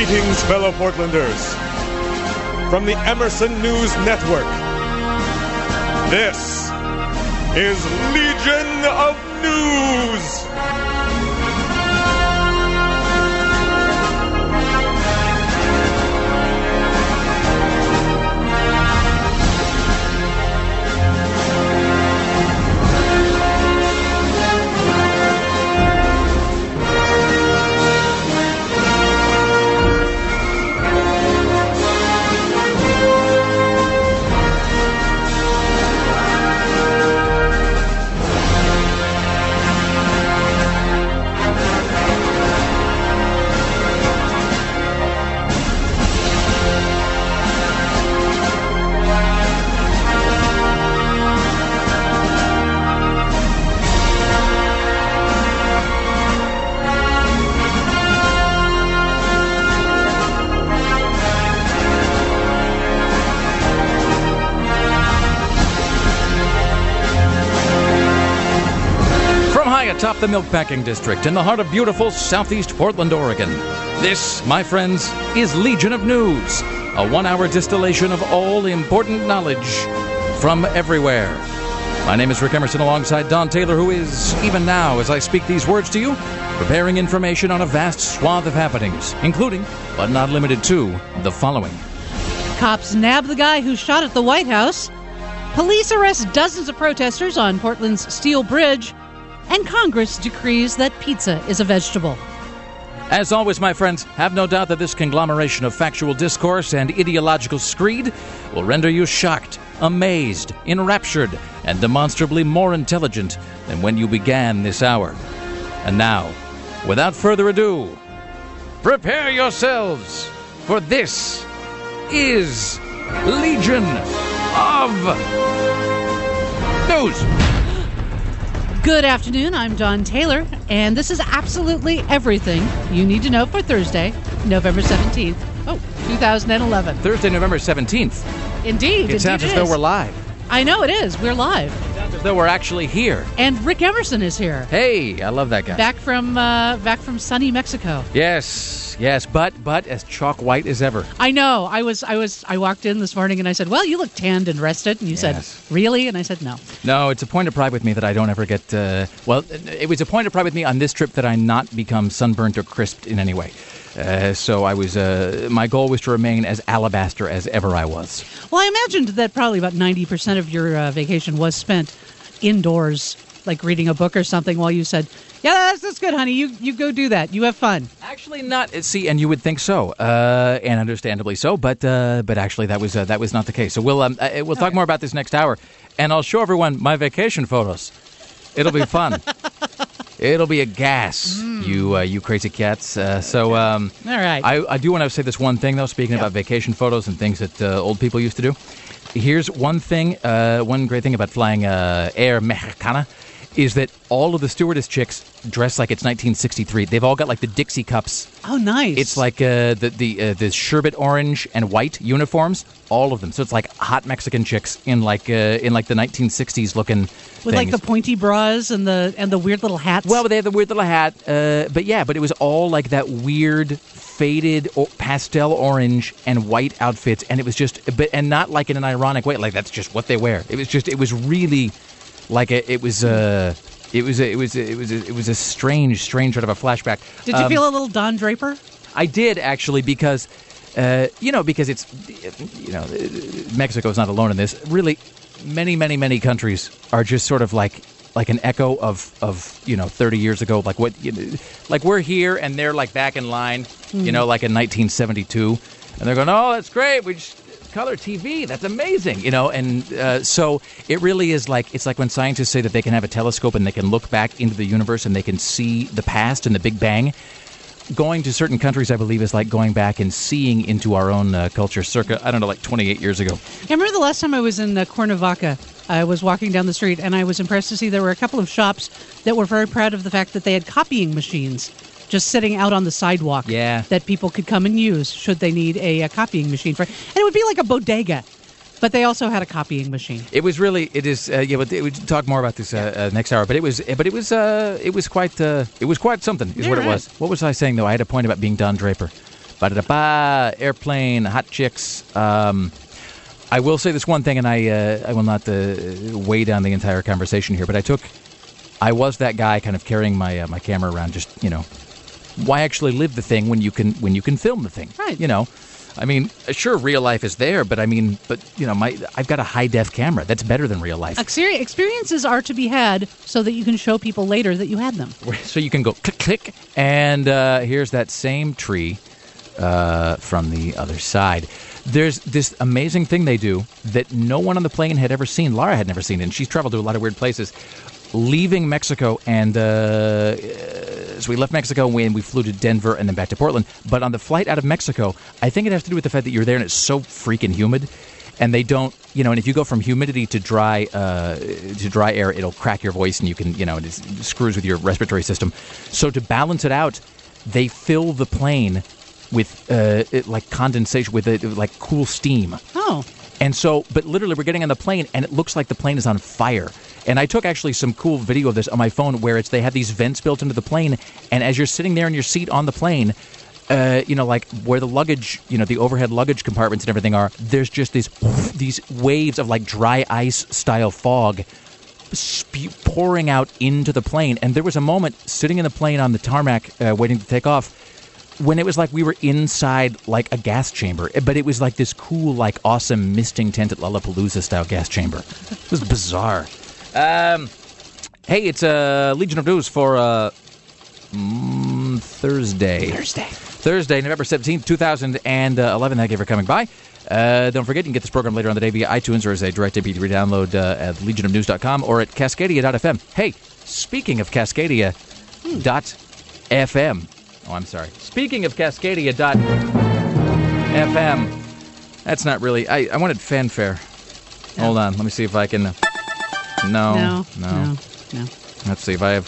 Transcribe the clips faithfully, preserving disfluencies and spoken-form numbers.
Greetings, fellow Portlanders. From the Emerson News Network, this is Legion of News. Atop the Milkpacking District in the heart of beautiful southeast Portland, Oregon. This, my friends, is Legion of News, a one-hour distillation of all important knowledge from everywhere. My name is Rick Emerson alongside Don Taylor, who is, even now as I speak these words to you, preparing information on a vast swath of happenings, including, but not limited to, the following. Cops nab the guy who shot at the White House. Police arrest dozens of protesters on Portland's Steel Bridge. And Congress decrees that pizza is a vegetable. As always, my friends, have no doubt that this conglomeration of factual discourse and ideological screed will render you shocked, amazed, enraptured, and demonstrably more intelligent than when you began this hour. And now, without further ado, prepare yourselves, for this is Legion of News. Good afternoon, I'm Don Taylor, and this is absolutely everything you need to know for Thursday, November seventeenth, oh, two thousand eleven. Thursday, November seventeenth. Indeed, It sounds as though we're live. I know it is, we're live. It sounds as though we're actually here. And Rick Emerson is here. Hey, I love that guy. Back from, uh, back from sunny Mexico. Yes, yes, but, but as chalk white as ever. I know, I was, I was, I walked in this morning and I said, well, you look tanned and rested, and you Yes. said, really? And I said, no. No, it's a point of pride with me that I don't ever get, uh, well, it was a point of pride with me on this trip that I not become sunburnt or crisped in any way. Uh, so I was, uh, my goal was to remain as alabaster as ever I was. Well, I imagined that probably about ninety percent of your uh, vacation was spent indoors, like reading a book or something, while you said, yeah, that's, that's good, honey. You you go do that. You have fun. Actually, not. See, and you would think so, uh, and understandably so, but uh, but actually, that was uh, that was not the case. So we'll um, uh, we'll talk Okay. more about this next hour, and I'll show everyone my vacation photos. It'll be fun. It'll be a gas, mm. you uh, you crazy cats. Uh, so um, all right, I, I do want to say this one thing though. Speaking yep. about vacation photos and things that uh, old people used to do, here's one thing. Uh, one great thing about flying uh, Air Mexicana is that all of the stewardess chicks dress like it's nineteen sixty-three. They've all got like the Dixie cups. Oh, nice. It's like uh, the the uh, the sherbet orange and white uniforms, all of them. So it's like hot Mexican chicks in like uh, in like the nineteen sixties looking with things. like the pointy bras and the and the weird little hats. Well, they have the weird little hat, uh, but yeah, but it was all like that weird faded o- pastel orange and white outfits, and it was just, but and not like in an ironic way, like that's just what they wear. It was just, it was really like a, it was a. It was a, it was a, it was a, it was a strange, strange sort of a flashback. Did you Um, feel a little Don Draper? I did actually because, uh, you know, because it's, you know, Mexico is not alone in this. Really, many, many, many countries are just sort of like like an echo of, of you know, thirty years ago. Like what, you know, like we're here and they're like back in line, mm. you know, like in nineteen seventy-two, and they're going, oh, that's great. We just color T V. That's amazing, you know. And uh, so it really is like, it's like when scientists say that they can have a telescope and they can look back into the universe and they can see the past and the Big Bang. Going to certain countries, I believe, is like going back and seeing into our own uh, culture circa, I don't know, like twenty-eight years ago. I remember the last time I was in uh, Cuernavaca. I was walking down the street, and I was impressed to see there were a couple of shops that were very proud of the fact that they had copying machines just sitting out on the sidewalk Yeah. that people could come and use should they need a, a copying machine. for. And it would be like a bodega, but they also had a copying machine. It was really, it is, uh, yeah, but we talk more about this uh, uh, next hour. But it was, but it was, uh, it was quite, uh, it was quite something, is Yeah, what right. it was. What was I saying though? I had a point about being Don Draper. Ba-da-da-ba, airplane, hot chicks. Um, I will say this one thing, and I uh, I will not uh, weigh down the entire conversation here, but I took, I was that guy kind of carrying my uh, my camera around, just, you know, why actually live the thing when you can when you can film the thing? Right. You know, I mean, sure, real life is there, but I mean, but you know, my I've got a high def camera. That's better than real life. Exper- experiences are to be had so that you can show people later that you had them. So you can go click click, and uh, here's that same tree uh, from the other side. There's this amazing thing they do that no one on the plane had ever seen. Laura had never seen it, and she's traveled to a lot of weird places. Leaving Mexico, and uh, so we left Mexico when we flew to Denver and then back to Portland. But on the flight out of Mexico, I think it has to do with the fact that you're there and it's so freaking humid, and they don't, you know, and if you go from humidity to dry uh, to dry air, it'll crack your voice, and you can, you know, it screws with your respiratory system. So to balance it out, they fill the plane with uh, it, like condensation, with it, like cool steam. Oh. And so, but literally, we're getting on the plane, and it looks like the plane is on fire. And I took actually some cool video of this on my phone, where it's they have these vents built into the plane, and as you're sitting there in your seat on the plane, uh, you know, like where the luggage, you know, the overhead luggage compartments and everything are, there's just these these waves of like dry ice style fog spe- pouring out into the plane. And there was a moment sitting in the plane on the tarmac, uh, waiting to take off, when it was like we were inside like a gas chamber, but it was like this cool, like awesome misting tent at Lollapalooza style gas chamber. It was bizarre. Um, hey, it's uh, Legion of News for uh, mm, Thursday. Thursday. Thursday, November seventeenth, twenty eleven. Thank you for coming by. Uh, don't forget, you can get this program later on the day via iTunes or as a direct M P three download uh, at legion of news dot com or at cascadia dot f m. Hey, speaking of cascadia dot f m. Oh, I'm sorry. Speaking of cascadia dot f m, that's not really... I, I wanted fanfare. No. Hold on. Let me see if I can... Uh, no, no. No. No. No. Let's see if I have...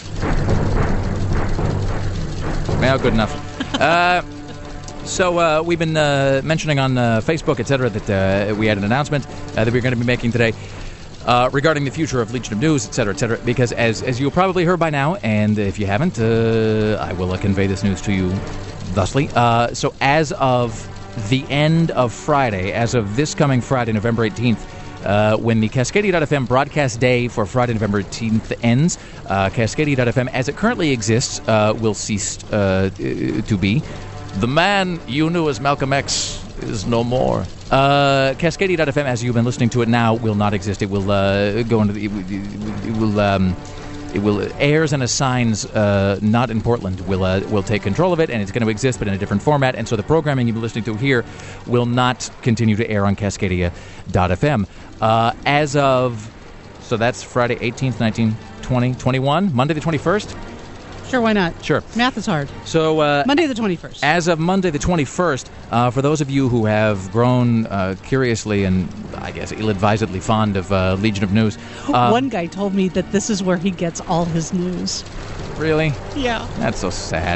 Well, good enough. uh, so uh, we've been uh, mentioning on uh, Facebook, et cetera, that uh, we had an announcement uh, that we we're going to be making today uh, regarding the future of Legion of News, et cetera, et cetera, because as, as you'll probably heard by now, and if you haven't, uh, I will uh, convey this news to you thusly. Uh, so as of the end of Friday, as of this coming Friday, November eighteenth, Uh, when the Cascadia dot f m broadcast day for Friday, November eighteenth ends, uh, Cascadia dot f m, as it currently exists, uh, will cease uh, to be. The man you knew as Malcolm X is no more. Uh, Cascadia dot f m, as you've been listening to it now, will not exist. It will uh, go into the... It, it will... Um, It will airs and assigns uh, not in Portland will uh, will take control of it, and it's going to exist, but in a different format. And so the programming you've been listening to here will not continue to air on Cascadia dot f m. Uh, as of, so that's Friday eighteenth, nineteenth, twentieth, twenty-first, Monday the twenty-first? Sure, why not? Sure. Math is hard. So uh, Monday the twenty-first. As of Monday the twenty-first, uh, for those of you who have grown uh, curiously and, I guess, ill-advisedly fond of uh, Legion of News. Um, One guy told me that this is where he gets all his news. Really? Yeah. That's so sad.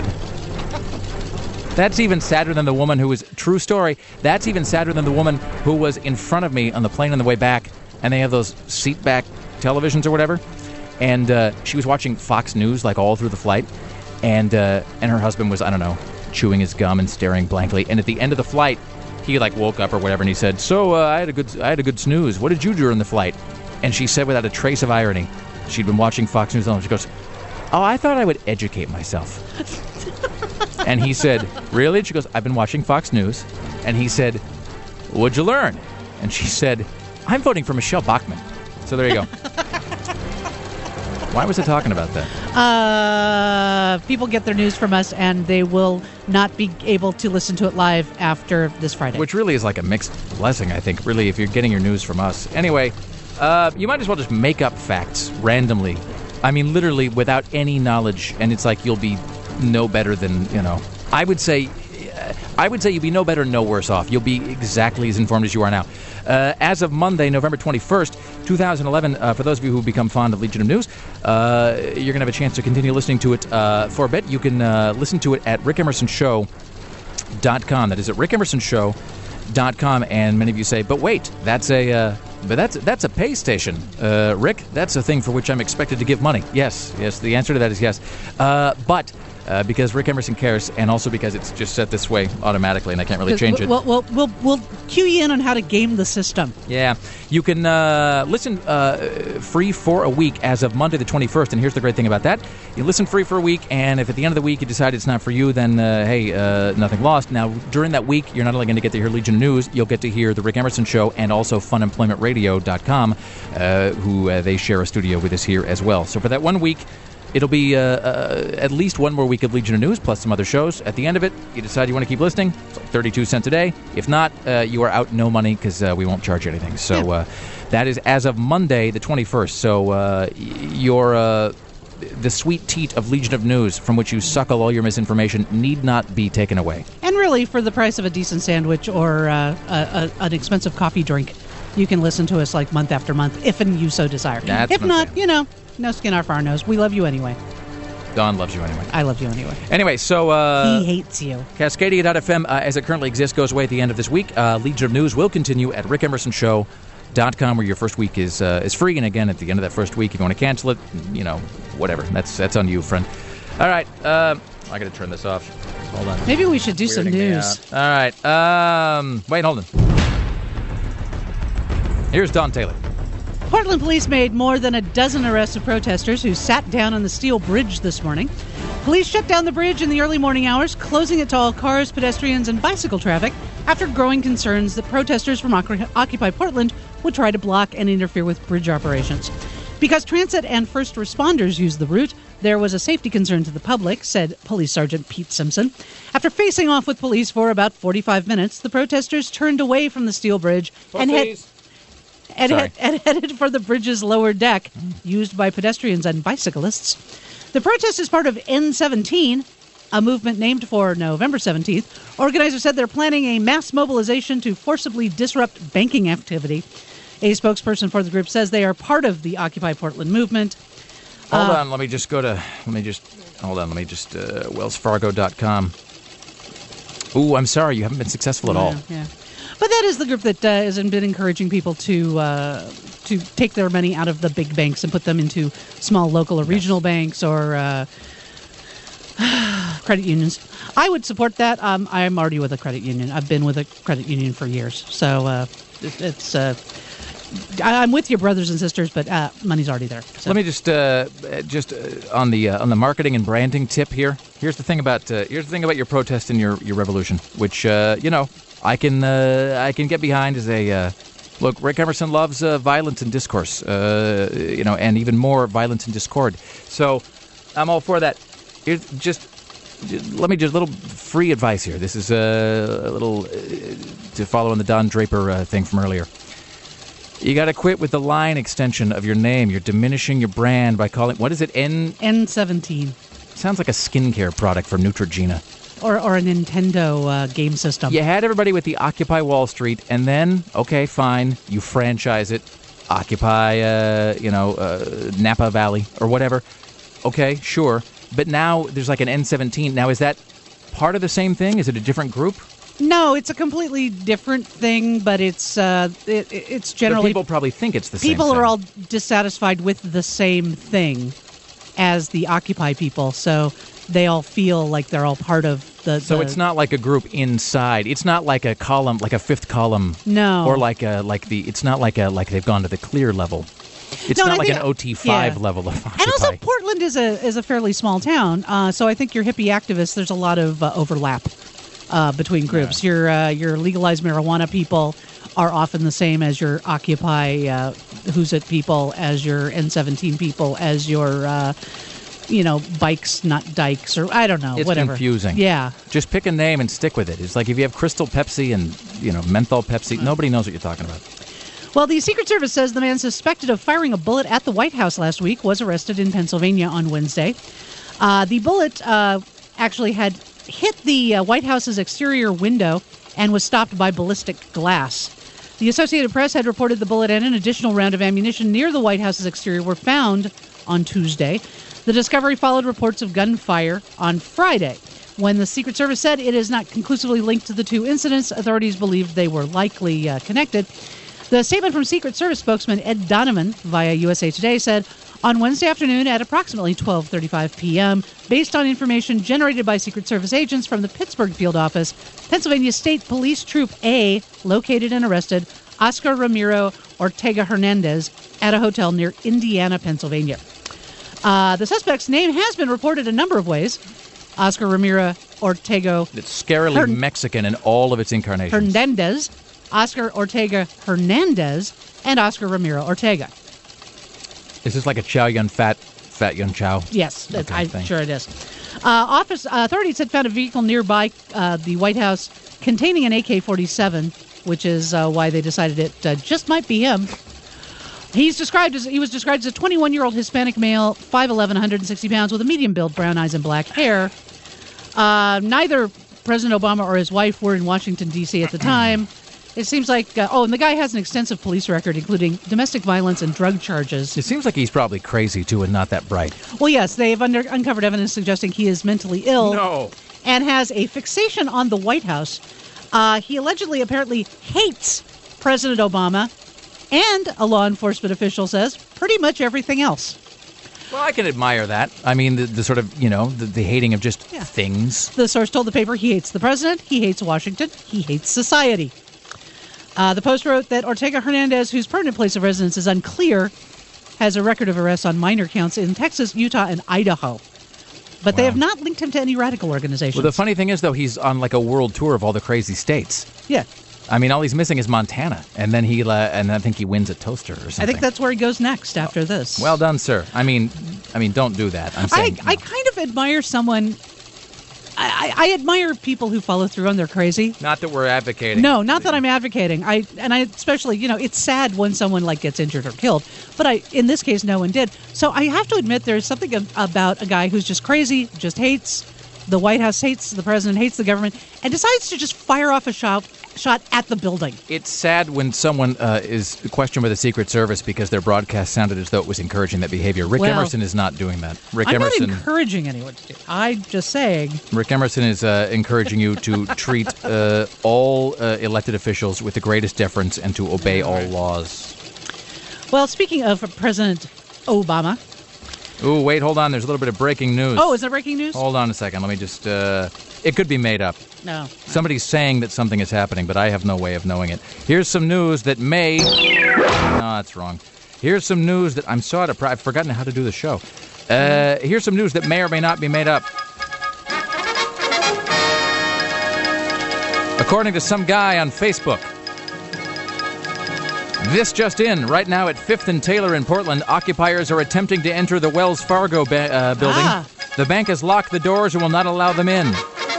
That's even sadder than the woman who was... True story. That's even sadder than the woman who was in front of me on the plane on the way back, and they have those seat-back televisions or whatever. And uh, she was watching Fox News, like, all through the flight. And uh, and her husband was, I don't know, chewing his gum and staring blankly. And at the end of the flight, he, like, woke up or whatever, and he said, so, uh, I had a good I had a good snooze. What did you do during the flight? And she said without a trace of irony, she'd been watching Fox News all. She goes, oh, I thought I would educate myself. And he said, really? She goes, I've been watching Fox News. And he said, what'd you learn? And she said, I'm voting for Michelle Bachmann. So there you go. Why was I talking about that? Uh, people get their news from us, and they will not be able to listen to it live after this Friday. Which really is like a mixed blessing, I think, really, if you're getting your news from us. Anyway, uh, you might as well just make up facts randomly. I mean, literally, without any knowledge, and it's like you'll be no better than, you know... I would say... I would say you'll be no better, no worse off. You'll be exactly as informed as you are now. Uh, as of Monday, November twenty-first, twenty eleven, uh, for those of you who become fond of Legion of News, uh, you're going to have a chance to continue listening to it uh, for a bit. You can uh, listen to it at rick emerson show dot com. That is at rick emerson show dot com. And many of you say, but wait, that's a... Uh, But that's that's a pay station, uh, Rick. That's a thing for which I'm expected to give money. Yes, yes. The answer to that is yes. Uh, but uh, because Rick Emerson cares, and also because it's just set this way automatically, and I can't really change it. We'll, we'll, we'll, we'll cue you in on how to game the system. Yeah. You can uh, listen uh, free for a week as of Monday the twenty-first, and here's the great thing about that. You listen free for a week, and if at the end of the week you decide it's not for you, then, uh, hey, uh, nothing lost. Now, during that week, you're not only going to get to hear Legion News, you'll get to hear The Rick Emerson Show and also fun employment radio dot com, uh, who uh, they share a studio with us here as well. So for that one week, it'll be uh, uh, at least one more week of Legion of News plus some other shows. At the end of it, you decide you want to keep listening. It's like thirty-two cents a day. If not, uh, you are out no money because uh, we won't charge you anything. So uh, that is as of Monday the twenty-first. So uh, your uh, the sweet teat of Legion of News from which you suckle all your misinformation need not be taken away. And really, for the price of a decent sandwich or uh, a, a, an expensive coffee drink, you can listen to us like month after month, if and you so desire. That's if not, you know, no skin off our nose. We love you anyway. Don loves you anyway. I love you anyway. Anyway, so... Uh, he hates you. Cascadia dot f m, uh, as it currently exists, goes away at the end of this week. Uh, Legion of News will continue at rick emerson show dot com, where your first week is uh, is free. And again, at the end of that first week, if you want to cancel it, you know, whatever. That's that's on you, friend. All right. Uh, I got to turn this off. Hold on. Maybe we should do some news. All right. Um, wait, hold on. Here's Don Taylor. Portland police made more than a dozen arrests of protesters who sat down on the Steel Bridge this morning. Police shut down the bridge in the early morning hours, closing it to all cars, pedestrians, and bicycle traffic after growing concerns that protesters from Occupy Portland would try to block and interfere with bridge operations. Because transit and first responders use the route, there was a safety concern to the public, said Police Sergeant Pete Simpson. After facing off with police for about forty-five minutes, the protesters turned away from the Steel Bridge and had... And, head, and headed for the bridge's lower deck, used by pedestrians and bicyclists. The protest is part of N seventeen, a movement named for November seventeenth. Organizers said they're planning a mass mobilization to forcibly disrupt banking activity. A spokesperson for the group says they are part of the Occupy Portland movement. Hold uh, on, let me just go to, let me just, hold on, let me just, uh, wells fargo dot com. Ooh, I'm sorry, you haven't been successful at all. Yeah, yeah. But that is the group that uh, has been encouraging people to uh, to take their money out of the big banks and put them into small local or regional banks or uh, credit unions. I would support that. Um, I'm already with a credit union. I've been with a credit union for years. So uh, it, it's... Uh, I, I'm with your brothers and sisters, but uh, money's already there. So. Let me just uh, just uh, on the uh, on the marketing and branding tip here. Here's the thing about uh, here's the thing about your protest and your, your revolution, which uh, you know I can uh, I can get behind as a uh, look. Rick Emerson loves uh, violence and discourse, uh, you know, and even more violence and discord. So I'm all for that. Here's just. Let me just a little free advice here. This is uh, a little uh, to follow on the Don Draper uh, thing from earlier. You got to quit with the line extension of your name. You're diminishing your brand by calling, what is it, N? N seventeen. Sounds like a skincare product from Neutrogena. Or or a Nintendo uh, game system. You had everybody with the Occupy Wall Street, and then, okay, fine, you franchise it. Occupy, uh, you know, uh, Napa Valley or whatever. Okay, sure. But now there's like an N seventeen. Now, is that part of the same thing? Is it a different group? No, it's a completely different thing, but it's uh, it, it's generally... But people probably think it's the same thing. People are all dissatisfied with the same thing as the Occupy people, so they all feel like they're all part of the... So the, it's not like a group inside. It's not like a column, like a fifth column. No. Or like a like the... It's not like a like they've gone to the clear level. It's no, not I like think, an O T five yeah. level of Occupy. And also, Portland is a is a fairly small town, uh, so I think your hippie activists, there's a lot of uh, overlap uh, between groups. Yeah. Your uh, your legalized marijuana people are often the same as your Occupy uh, Who's It people, as your N seventeen people, as your uh, you know bikes, not dykes, or I don't know, it's whatever. Confusing. Yeah, just pick a name and stick with it. It's like if you have Crystal Pepsi and you know menthol Pepsi, nobody knows what you're talking about. Well, the Secret Service says the man suspected of firing a bullet at the White House last week was arrested in Pennsylvania on Wednesday. Uh, the bullet uh, actually had hit the uh, White House's exterior window and was stopped by ballistic glass. The Associated Press had reported the bullet and an additional round of ammunition near the White House's exterior were found on Tuesday. The discovery followed reports of gunfire on Friday. When the Secret Service said it is not conclusively linked to the two incidents, authorities believed they were likely uh, connected. The statement from Secret Service spokesman Ed Donovan via U S A Today said, on Wednesday afternoon at approximately twelve thirty-five p.m. based on information generated by Secret Service agents from the Pittsburgh field office. Pennsylvania State Police Troop A located and arrested Oscar Ramiro Ortega Hernandez at a hotel near Indiana, Pennsylvania. Uh, the suspect's name has been reported a number of ways. Oscar Ramiro Ortega... It's scarily Hern- Mexican in all of its incarnations. Hernandez, Oscar Ortega Hernandez, and Oscar Ramiro Ortega. Is this like a Chow Yun Fat, Fat Yun Chow? Yes, okay, I'm thing. sure it is. Uh, office uh, authorities had found a vehicle nearby uh, the White House containing an A K forty-seven, which is uh, why they decided it uh, just might be him. He's described as he was described as a twenty-one-year-old Hispanic male, five eleven, one hundred sixty pounds, with a medium build, brown eyes, and black hair. Uh, neither President Obama or his wife were in Washington, D C at the time. It seems like, uh, oh, and the guy has an extensive police record, including domestic violence and drug charges. It seems like he's probably crazy, too, and not that bright. Well, yes, they've under, uncovered evidence suggesting he is mentally ill. No. And has a fixation on the White House. Uh, he allegedly, apparently, hates President Obama and, a law enforcement official says, pretty much everything else. Well, I can admire that. I mean, the, the sort of, you know, the, the hating of just yeah. things. The source told the paper he hates the president, he hates Washington, he hates society. Uh, the Post wrote that Ortega Hernandez, whose permanent place of residence is unclear, has a record of arrests on minor counts in Texas, Utah, and Idaho. But wow. they have not linked him to any radical organizations. Well, the funny thing is, though, he's on like a world tour of all the crazy states. Yeah. I mean, all he's missing is Montana, and then he, uh, and I think he wins a toaster or something. I think that's where he goes next after this. Well done, sir. I mean, I mean, don't do that. I'm saying. I, I kind of admire someone. I, I admire people who follow through on their crazy. Not that we're advocating. No, not that I'm advocating. I and I especially, you know, it's sad when someone like gets injured or killed. But I, in this case, no one did. So I have to admit, there's something about a guy who's just crazy, just hates the White House, hates the president, hates the government, and decides to just fire off a shot shot at the building. It's sad when someone uh, is questioned by the Secret Service because their broadcast sounded as though it was encouraging that behavior. Rick well, Emerson is not doing that. Rick I'm Emerson, not encouraging anyone to do it. I'm just saying. Rick Emerson is uh, encouraging you to treat uh, all uh, elected officials with the greatest deference and to obey all laws. Well, speaking of President Obama. Ooh, wait, hold on. There's a little bit of breaking news. Oh, is there breaking news? Hold on a second. Let me just... Uh, it could be made up. No. Somebody's saying that something is happening, but I have no way of knowing it. Here's some news that may... No, that's wrong. Here's some news that... I'm sorry, I've forgotten how to do the show. Uh, here's some news that may or may not be made up. According to some guy on Facebook... This just in. Right now at fifth and Taylor in Portland, occupiers are attempting to enter the Wells Fargo ba- uh, building. Ah. The bank has locked the doors and will not allow them in.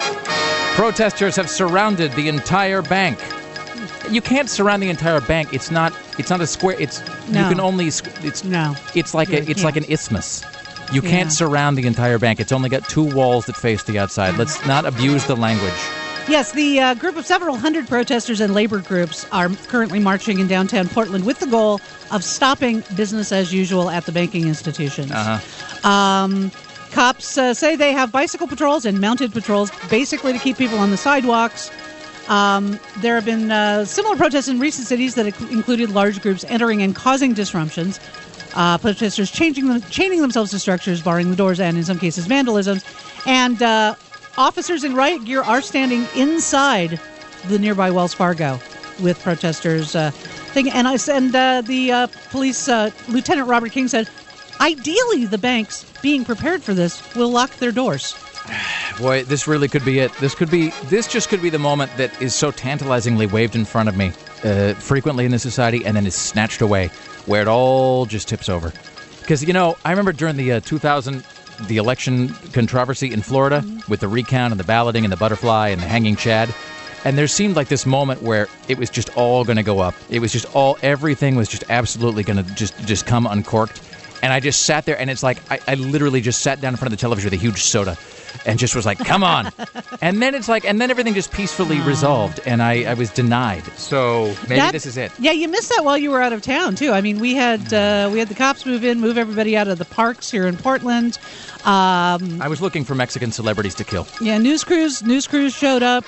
Protesters have surrounded the entire bank. You can't surround the entire bank. It's not. It's not a square. It's no. you can only. It's no. It's like you a. It's can't. like an isthmus. You yeah. can't surround the entire bank. It's only got two walls that face the outside. Let's not abuse the language. Yes, the uh, group of several hundred protesters and labor groups are currently marching in downtown Portland with the goal of stopping business as usual at the banking institutions. Uh-huh. Um, cops uh, say they have bicycle patrols and mounted patrols, basically to keep people on the sidewalks. Um, there have been uh, similar protests in recent cities that included large groups entering and causing disruptions. Uh, protesters changing them, chaining themselves to structures, barring the doors, and in some cases vandalism. And uh, officers in riot gear are standing inside the nearby Wells Fargo with protesters. Uh, thing. And, I, and uh, the uh, police, uh, Lieutenant Robert King said, ideally the banks, being prepared for this, will lock their doors. Boy, this really could be it. This could be. This just could be the moment that is so tantalizingly waved in front of me uh, frequently in this society and then is snatched away, where it all just tips over. Because, you know, I remember during the uh, two thousand... the election controversy in Florida mm-hmm. with the recount and the balloting and the butterfly and the hanging Chad. And there seemed like this moment where it was just all going to go up. It was just all, everything was just absolutely going to just, just come uncorked. And I just sat there and it's like, I, I literally just sat down in front of the television with a huge soda and just was like, come on. And then it's like, and then everything just peacefully resolved and I, I was denied. So maybe that, this is it. Yeah, you missed that while you were out of town too. I mean, we had uh, we had the cops move in, move everybody out of the parks here in Portland. Um, I was looking for Mexican celebrities to kill. Yeah, news crews, news crews showed up.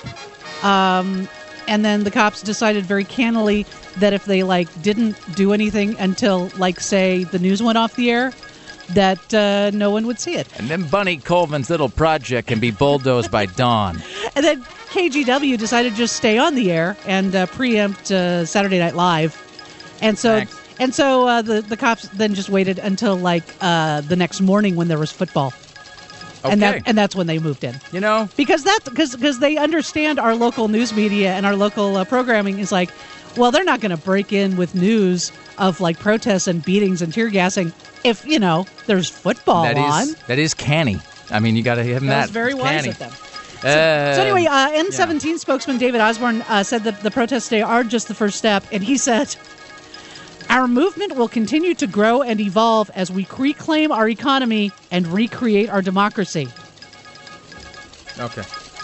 Um, and then the cops decided very cannily that if they like didn't do anything until like say the news went off the air, that uh, no one would see it. And then Bunny Colvin's little project can be bulldozed by dawn. And then K G W decided to just stay on the air and uh, preempt uh, Saturday Night Live. And so Thanks. and so uh, the, the cops then just waited until like uh, the next morning when there was football. Okay. And that and that's when they moved in. You know? Because that because because they understand our local news media and our local uh, programming is like, well, they're not going to break in with news of like protests and beatings and tear gassing if, you know, there's football That on. is, that is canny. I mean, you got to give them That that. was very wise canny. of them. So, Uh, so anyway, uh, N seventeen spokesman David Osborne uh, said that the protests today are just the first step, and he said, "Our movement will continue to grow and evolve as we reclaim our economy and recreate our democracy." Okay.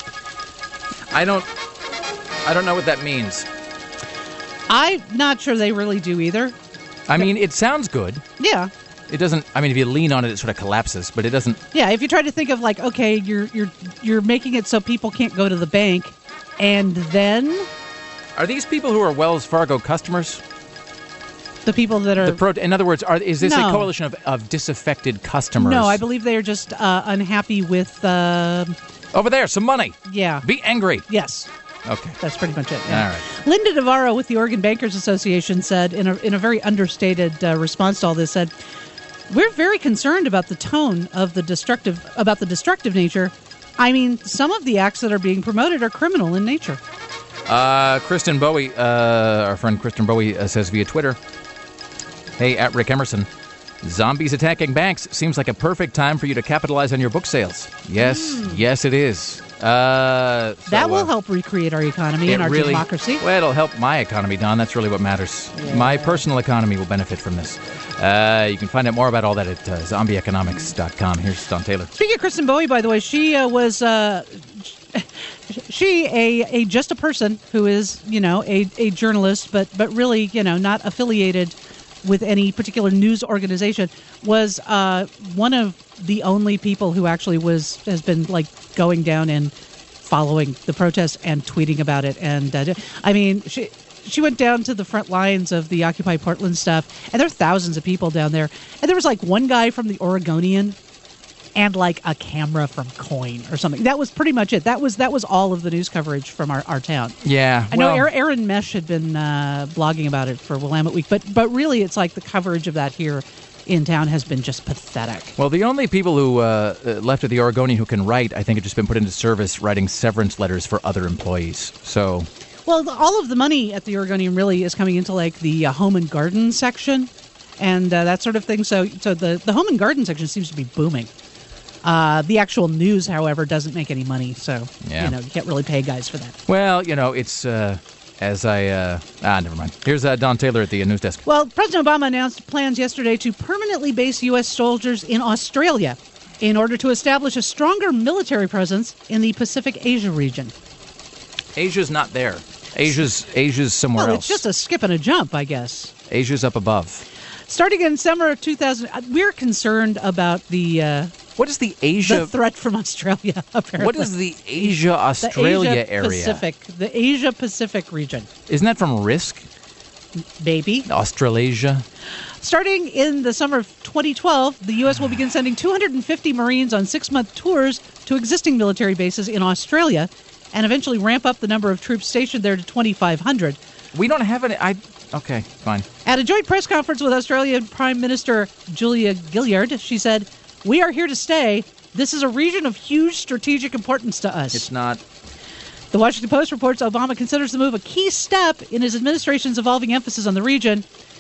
I don't. I don't know what that means. I'm not sure they really do either. I mean, it sounds good. Yeah. It doesn't. I mean, if you lean on it, it sort of collapses, but it doesn't. Yeah, if you try to think of like, okay, you're you're you're making it so people can't go to the bank, and then Are these people who are Wells Fargo customers? the people that are The pro. In other words, are is this No. a coalition of, of disaffected customers? no, I believe they are just uh, unhappy with. Uh, Over there, some money. yeah. Be angry. Yes. Okay. That's pretty much it. Yeah. All right. Linda Navarro with the Oregon Bankers Association said, in a in a very understated uh, response to all this, said, "We're very concerned about the tone of the destructive about the destructive nature. I mean, some of the acts that are being promoted are criminal in nature." Uh, Kristen Bowie, uh, our friend Kristen Bowie uh, says via Twitter, "Hey, at Rick Emerson, zombies attacking banks seems like a perfect time for you to capitalize on your book sales." Yes, yes, it is. Uh, so, That will uh, help recreate our economy it and our really, democracy. Well, it'll help my economy, Don. That's really what matters. My personal economy will benefit from this. Uh, you can find out more about all that at uh, zombie economics dot com. Here's Don Taylor. Speaking of Kristen Bowie, by the way, she uh, was uh, she a, a just a person who is, you know, a, a journalist, but but really, you know, not affiliated with any particular news organization, was uh, one of the only people who actually was has been like going down and following the protests and tweeting about it. And uh, I mean, she she went down to the front lines of the Occupy Portland stuff, and there are thousands of people down there. And there was like one guy from the Oregonian and like a camera from Coin or something. That was pretty much it. That was that was all of the news coverage from our, our town. Yeah, I know well, Aaron, Aaron Mesh had been uh, blogging about it for Willamette Week, but but really it's like the coverage of that here in town has been just pathetic. Well, the only people who uh, uh, left at the Oregonian who can write, I think, have just been put into service writing severance letters for other employees. So, Well, all of the money at the Oregonian really is coming into like the uh, home and garden section and uh, that sort of thing. So so the, the home and garden section seems to be booming. Uh, the actual news, however, doesn't make any money, so Yeah. you know you can't really pay guys for that. well, you know, it's uh, as I uh, ah, never mind. Here's uh, Don Taylor at the uh, news desk. Well, President Obama announced plans yesterday to permanently base U S soldiers in Australia in order to establish a stronger military presence in the Pacific Asia region. Asia's not there. Asia's Asia's somewhere Well, else. it's just a skip and a jump, I guess. Asia's up above. Starting in summer of two thousand, uh, we're concerned about the uh, What is the Asia? the threat from Australia. Apparently, what is the Asia the Australia Asia area? Pacific, the Asia Pacific region, Isn't that from Risk? baby. Australasia. Starting in the summer of twenty twelve, the U S will begin sending two hundred fifty Marines on six-month tours to existing military bases in Australia, and eventually ramp up the number of troops stationed there to twenty-five hundred. We don't have any. I okay, fine. At a joint press conference with Australian Prime Minister Julia Gillard, she said, "We are here to stay. This is a region of huge strategic importance to us." It's not. The Washington Post reports Obama considers the move a key step in his administration's evolving emphasis on the region.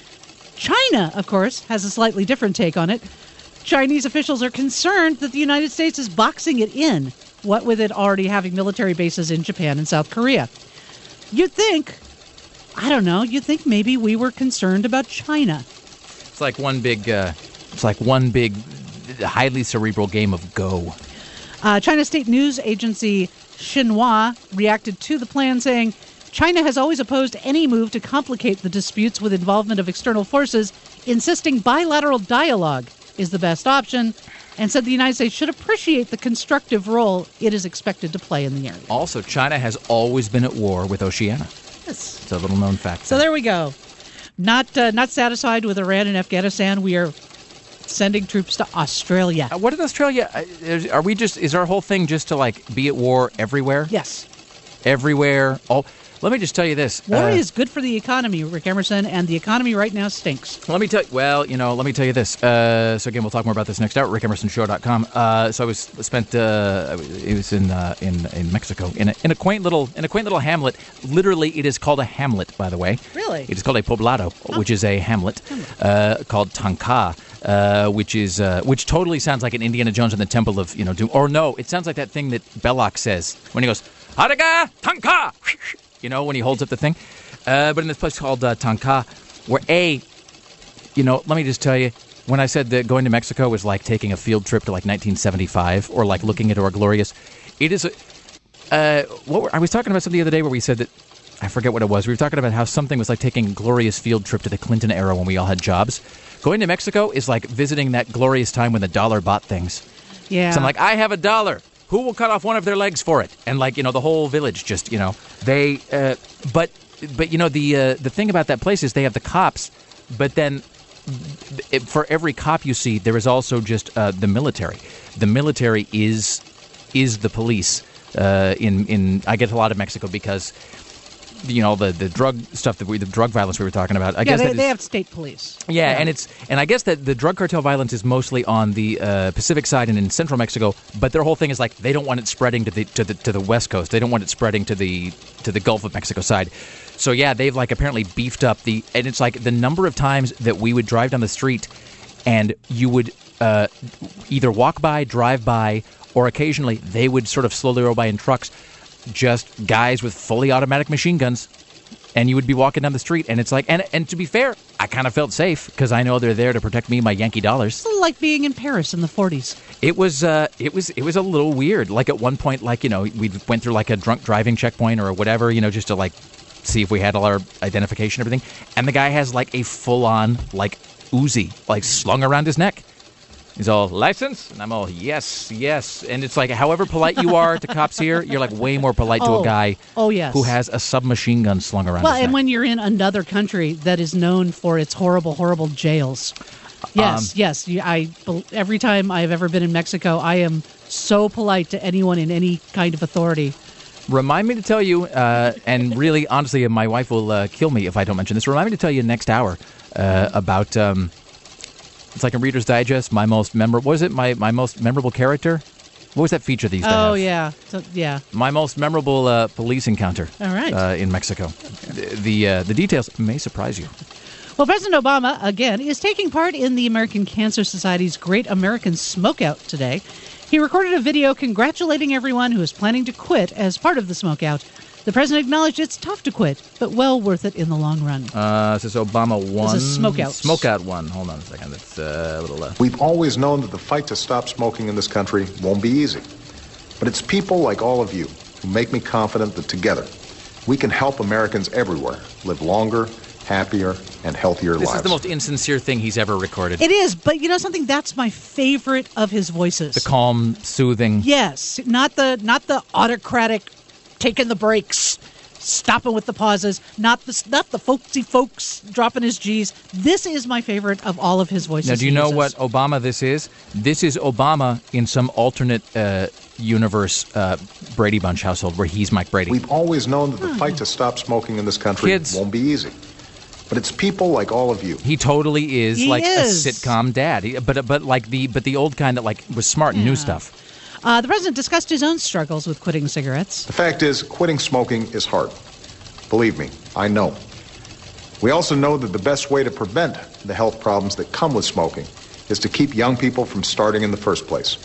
China, of course, has a slightly different take on it. Chinese officials are concerned that the United States is boxing it in, what with it already having military bases in Japan and South Korea. You'd think, I don't know, you'd think maybe we were concerned about China. It's like one big. Uh, it's like one big, highly cerebral game of Go. Uh, China State News Agency Xinhua reacted to the plan, saying China has always opposed any move to complicate the disputes with involvement of external forces, insisting bilateral dialogue is the best option, and said the United States should appreciate the constructive role it is expected to play in the area. Also, China has always been at war with Oceania. Yes. It's a little known fact. So there we go. Not uh, not satisfied with Iran and Afghanistan, we are sending troops to Australia. Uh, what in Australia? Uh, is- Are we just? Is our whole thing just to like be at war everywhere? Yes. Everywhere. Oh, let me just tell you this. War uh, is good for the economy, Rick Emerson, and the economy right now stinks. Let me tell you, well, you know, let me tell you this. Uh, so again, we'll talk more about this next hour at rick emerson show dot com. Uh, so I was spent, uh, it was in, uh, in, in Mexico, in a, in a quaint little, in a quaint little hamlet. Literally, it is called a hamlet, by the way. Really? It is called a poblado, Oh. which is a hamlet, uh, called Tanca. Uh, which is uh, which totally sounds like an Indiana Jones and the Temple of, you know, Doom. Or no, it sounds like that thing that Belloc says when he goes, Hadaga Tanca! You know, when he holds up the thing. Uh, but in this place called uh, Tanca, where A, you know, let me just tell you, when I said that going to Mexico was like taking a field trip to like nineteen seventy-five or like looking into our glorious, it is, a, uh, what were, I was talking about something the other day where we said that, I forget what it was, we were talking about how something was like taking a glorious field trip to the Clinton era when we all had jobs. Going to Mexico is like visiting that glorious time when the dollar bought things. Yeah. So I'm like, I have a dollar. Who will cut off one of their legs for it? And like, you know, the whole village just, you know, they, uh, but, but you know, the uh, the thing about that place is they have the cops, but then it, for every cop you see, there is also just uh, the military. The military is is the police uh, in in. I get a lot of Mexico because, you know, the, the drug stuff that we the drug violence we were talking about. I yeah, guess they, that is- they have state police. yeah, and it's and I guess that the drug cartel violence is mostly on the uh, Pacific side and in central Mexico, but their whole thing is like they don't want it spreading to the to the to the west coast. They don't want it spreading to the to the Gulf of Mexico side. So yeah, they've like apparently beefed up the and it's like the number of times that we would drive down the street and you would uh, either walk by, drive by, or occasionally they would sort of slowly roll by in trucks, just guys with fully automatic machine guns. And you would be walking down the street, and it's like, and and to be fair, I kind of felt safe because I know they're there to protect me, and my Yankee dollars. It's like being in Paris in the forties. It was, uh, it was, it was a little weird. Like at one point, like you know, we went through like a drunk driving checkpoint or whatever, you know, just to like see if we had all our identification and everything. And the guy has like a full-on like Uzi, like slung around his neck. He's all, license? And I'm all, yes, yes. And it's like, however polite you are to cops here, you're like way more polite to Oh. a guy Oh, yes. who has a submachine gun slung around Well, his and neck. when you're in another country that is known for its horrible, horrible jails. Yes, Um, yes. you- I every time I've ever been in Mexico, I am so polite to anyone in any kind of authority. Remind me to tell you, uh, and really, honestly, my wife will uh, kill me if I don't mention this. Remind me to tell you next hour uh, about, um, it's like a Reader's Digest, my most memorable, what is it, my, my most memorable character? What was that feature these days? Oh yeah, so, yeah. My most memorable uh, police encounter All right. uh, in Mexico. The the, uh, the details may surprise you. Well, President Obama, again, is taking part in the American Cancer Society's Great American Smokeout today. He recorded a video congratulating everyone who is planning to quit as part of the smokeout. The president acknowledged it's tough to quit, but well worth it in the long run. Uh, this is Obama one. This is Smokeout. Smokeout one. Hold on a second. It's uh, a little left. We've always known that the fight to stop smoking in this country won't be easy. But it's people like all of you who make me confident that together we can help Americans everywhere live longer, happier, and healthier This lives. is the most insincere thing he's ever recorded. It is, but you know something? That's my favorite of his voices. The calm, soothing. Yes, not the not the autocratic, taking the breaks, stopping with the pauses. Not the not the folksy folks dropping his G's. This is my favorite of all of his voices. Now, do you he know uses. what Obama this is? This is Obama in some alternate uh, universe uh, Brady Bunch household where he's Mike Brady. We've always known that the fight to stop smoking in this country Kids. won't be easy. But it's people like all of you. He totally is He like is. a sitcom dad, He- but but like the but the old kind that like was smart and knew Yeah. stuff. Uh, the president discussed his own struggles with quitting cigarettes. The fact is, quitting smoking is hard. Believe me, I know. We also know that the best way to prevent the health problems that come with smoking is to keep young people from starting in the first place.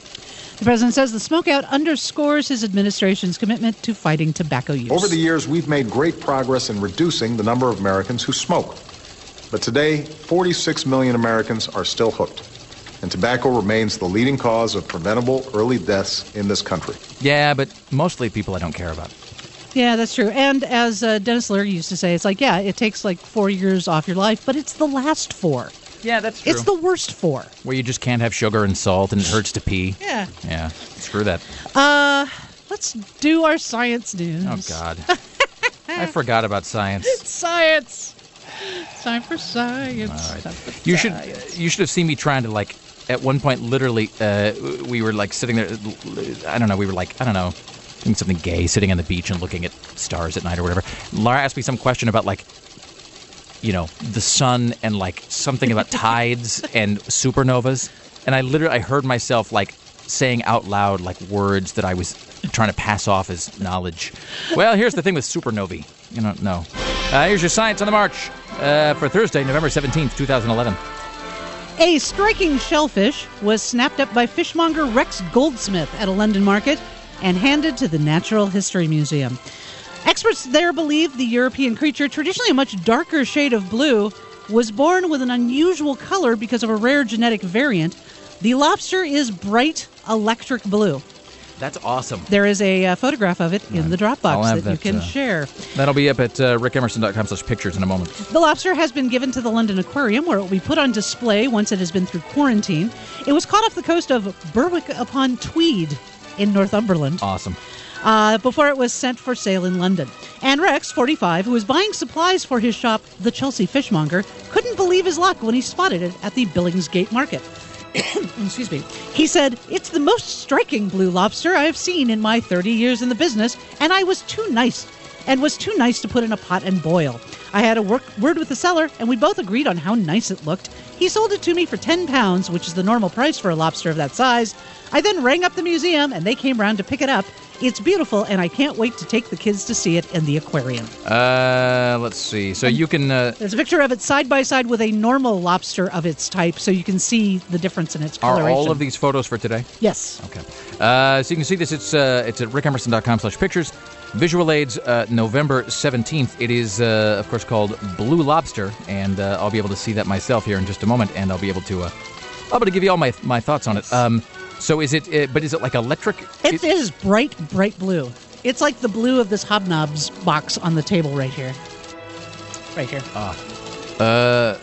The president says the smokeout underscores his administration's commitment to fighting tobacco use. Over the years, we've made great progress in reducing the number of Americans who smoke. But today, forty-six million Americans are still hooked. And tobacco remains the leading cause of preventable early deaths in this country. Yeah, but mostly people I don't care about. Yeah, that's true. And as uh, Dennis Leary used to say, it's like, yeah, it takes like four years off your life, but it's the last four. Yeah, that's true. It's the worst four. Where you just can't have sugar and salt and it hurts to pee. Yeah. Yeah, screw that. Uh, let's do our science news. Oh, God. I forgot about science. Science. Time for science. All right. Time for You should science. you should have seen me trying to, like, at one point, literally, uh, we were, like, sitting there, I don't know, we were, like, I don't know, doing something gay, sitting on the beach and looking at stars at night or whatever. Laura asked me some question about, like, you know, the sun and, like, something about tides and supernovas. And I literally, I heard myself, like, saying out loud, like, words that I was trying to pass off as knowledge. Well, here's the thing with supernovae. You know, no. Uh, here's your Science on the March uh, for Thursday, November seventeenth, twenty eleven. A striking shellfish was snapped up by fishmonger Rex Goldsmith at a London market and handed to the Natural History Museum. Experts there believe the European creature, traditionally a much darker shade of blue, was born with an unusual color because of a rare genetic variant. The lobster is bright electric blue. That's awesome. There is a uh, photograph of it in the I'll Dropbox have that, you that, can uh, share. That'll be up at uh, rick emerson dot com slash pictures in a moment. The lobster has been given to the London Aquarium, where it will be put on display once it has been through quarantine. It was caught off the coast of Berwick-upon-Tweed in Northumberland. Awesome. Uh, before it was sent for sale in London. And Rex, forty-five, who was buying supplies for his shop, the Chelsea Fishmonger, couldn't believe his luck when he spotted it at the Billingsgate Market. Excuse me. He said, "It's the most striking blue lobster I have seen in my thirty years in the business, and I was too nice, and was too nice to put in a pot and boil. I had a work, word with the seller, and we both agreed on how nice it looked. He sold it to me for ten pounds, which is the normal price for a lobster of that size. I then rang up the museum, and they came round to pick it up. It's beautiful, and I can't wait to take the kids to see it in the aquarium." Uh, let's see. So you can... Uh, There's a picture of it side by side with a normal lobster of its type, so you can see the difference in its are coloration. all of these photos for today? Yes. Okay. Uh, so you can see this. It's uh, it's at rick emerson dot com slash pictures. Visual aids, uh, November seventeenth. It is, uh, of course, called Blue Lobster, and uh, I'll be able to see that myself here in just a moment, and I'll be able to, uh, I'll be able to give you all my my thoughts on it. Um, so is it, uh, but is it like electric? It is bright, bright blue. It's like the blue of this Hobnobs box on the table right here. Right here. Uh,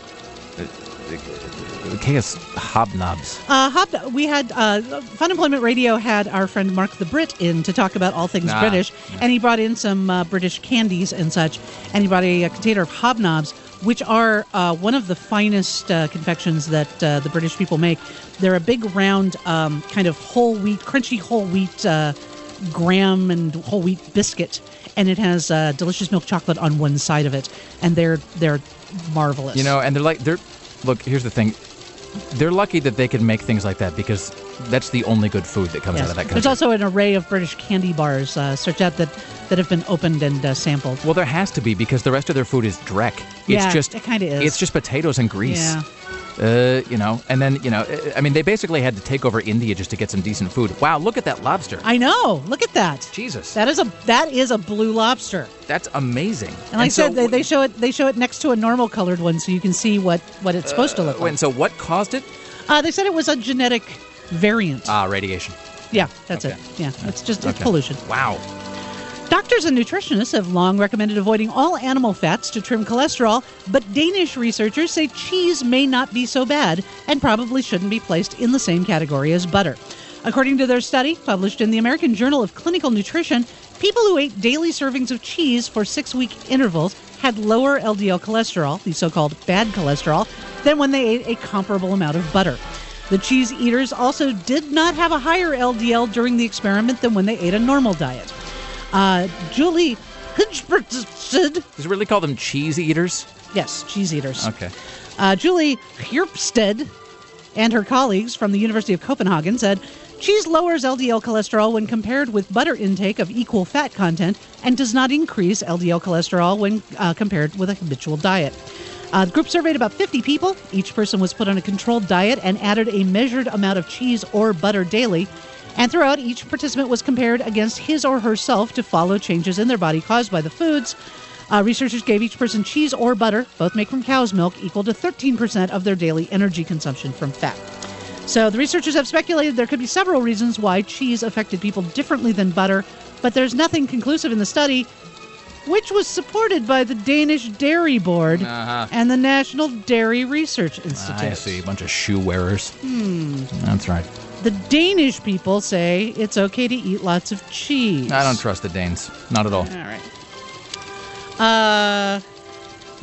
K S Hobnobs. Uh, Hob- we had uh, Fun Employment Radio had our friend Mark the Brit in to talk about all things Ah, British, yeah. and he brought in some uh, British candies and such, and he brought a, a container of Hobnobs, which are uh, one of the finest uh, confections that uh, the British people make. They're a big round um, kind of whole wheat, crunchy whole wheat uh, graham and whole wheat biscuit, and it has uh, delicious milk chocolate on one side of it, and they're they're marvelous. You know, and they're like, they're, look, here's the thing. They're lucky that they can make things like that because that's the only good food that comes Yes. out of that country. There's also an array of British candy bars, uh, search out, that, that have been opened and uh, sampled. Well, there has to be because the rest of their food is dreck. It's Yeah, just it kinda is. It's just potatoes and grease. Yeah. Uh, you know, and then you know, I mean, they basically had to take over India just to get some decent food. Wow, look at that lobster! I know. Look at that. Jesus, That is a that is a blue lobster. that's amazing. And like I so, said, they, they show it they show it next to a normal colored one, so you can see what, what it's supposed to look uh, like. and so what caused it? Uh, they said it was a genetic variant. Ah, radiation. yeah, that's okay. it. Yeah, it's just it's Okay. pollution. Wow. Doctors and nutritionists have long recommended avoiding all animal fats to trim cholesterol, but Danish researchers say cheese may not be so bad and probably shouldn't be placed in the same category as butter. According to their study, published in the American Journal of Clinical Nutrition, people who ate daily servings of cheese for six-week intervals had lower L D L cholesterol, the so-called bad cholesterol, than when they ate a comparable amount of butter. The cheese eaters also did not have a higher L D L during the experiment than when they ate a normal diet. Uh, Julie Hudspeth, Does it really call them cheese eaters? yes, cheese eaters. Okay. Uh, Julie Hjorpsted and her colleagues from the University of Copenhagen said cheese lowers L D L cholesterol when compared with butter intake of equal fat content and does not increase L D L cholesterol when uh, compared with a habitual diet. Uh, the group surveyed about fifty people. Each person was put on a controlled diet and added a measured amount of cheese or butter daily. And throughout, each participant was compared against his or herself to follow changes in their body caused by the foods. Uh, researchers gave each person cheese or butter, both made from cow's milk, equal to thirteen percent of their daily energy consumption from fat. So the researchers have speculated there could be several reasons why cheese affected people differently than butter, but there's nothing conclusive in the study, which was supported by the Danish Dairy Board Uh-huh. and the National Dairy Research Institute. I see. A bunch of shoe wearers. Hmm. That's right. The Danish people say it's okay to eat lots of cheese. I don't trust the Danes. Not at all. All right. Uh,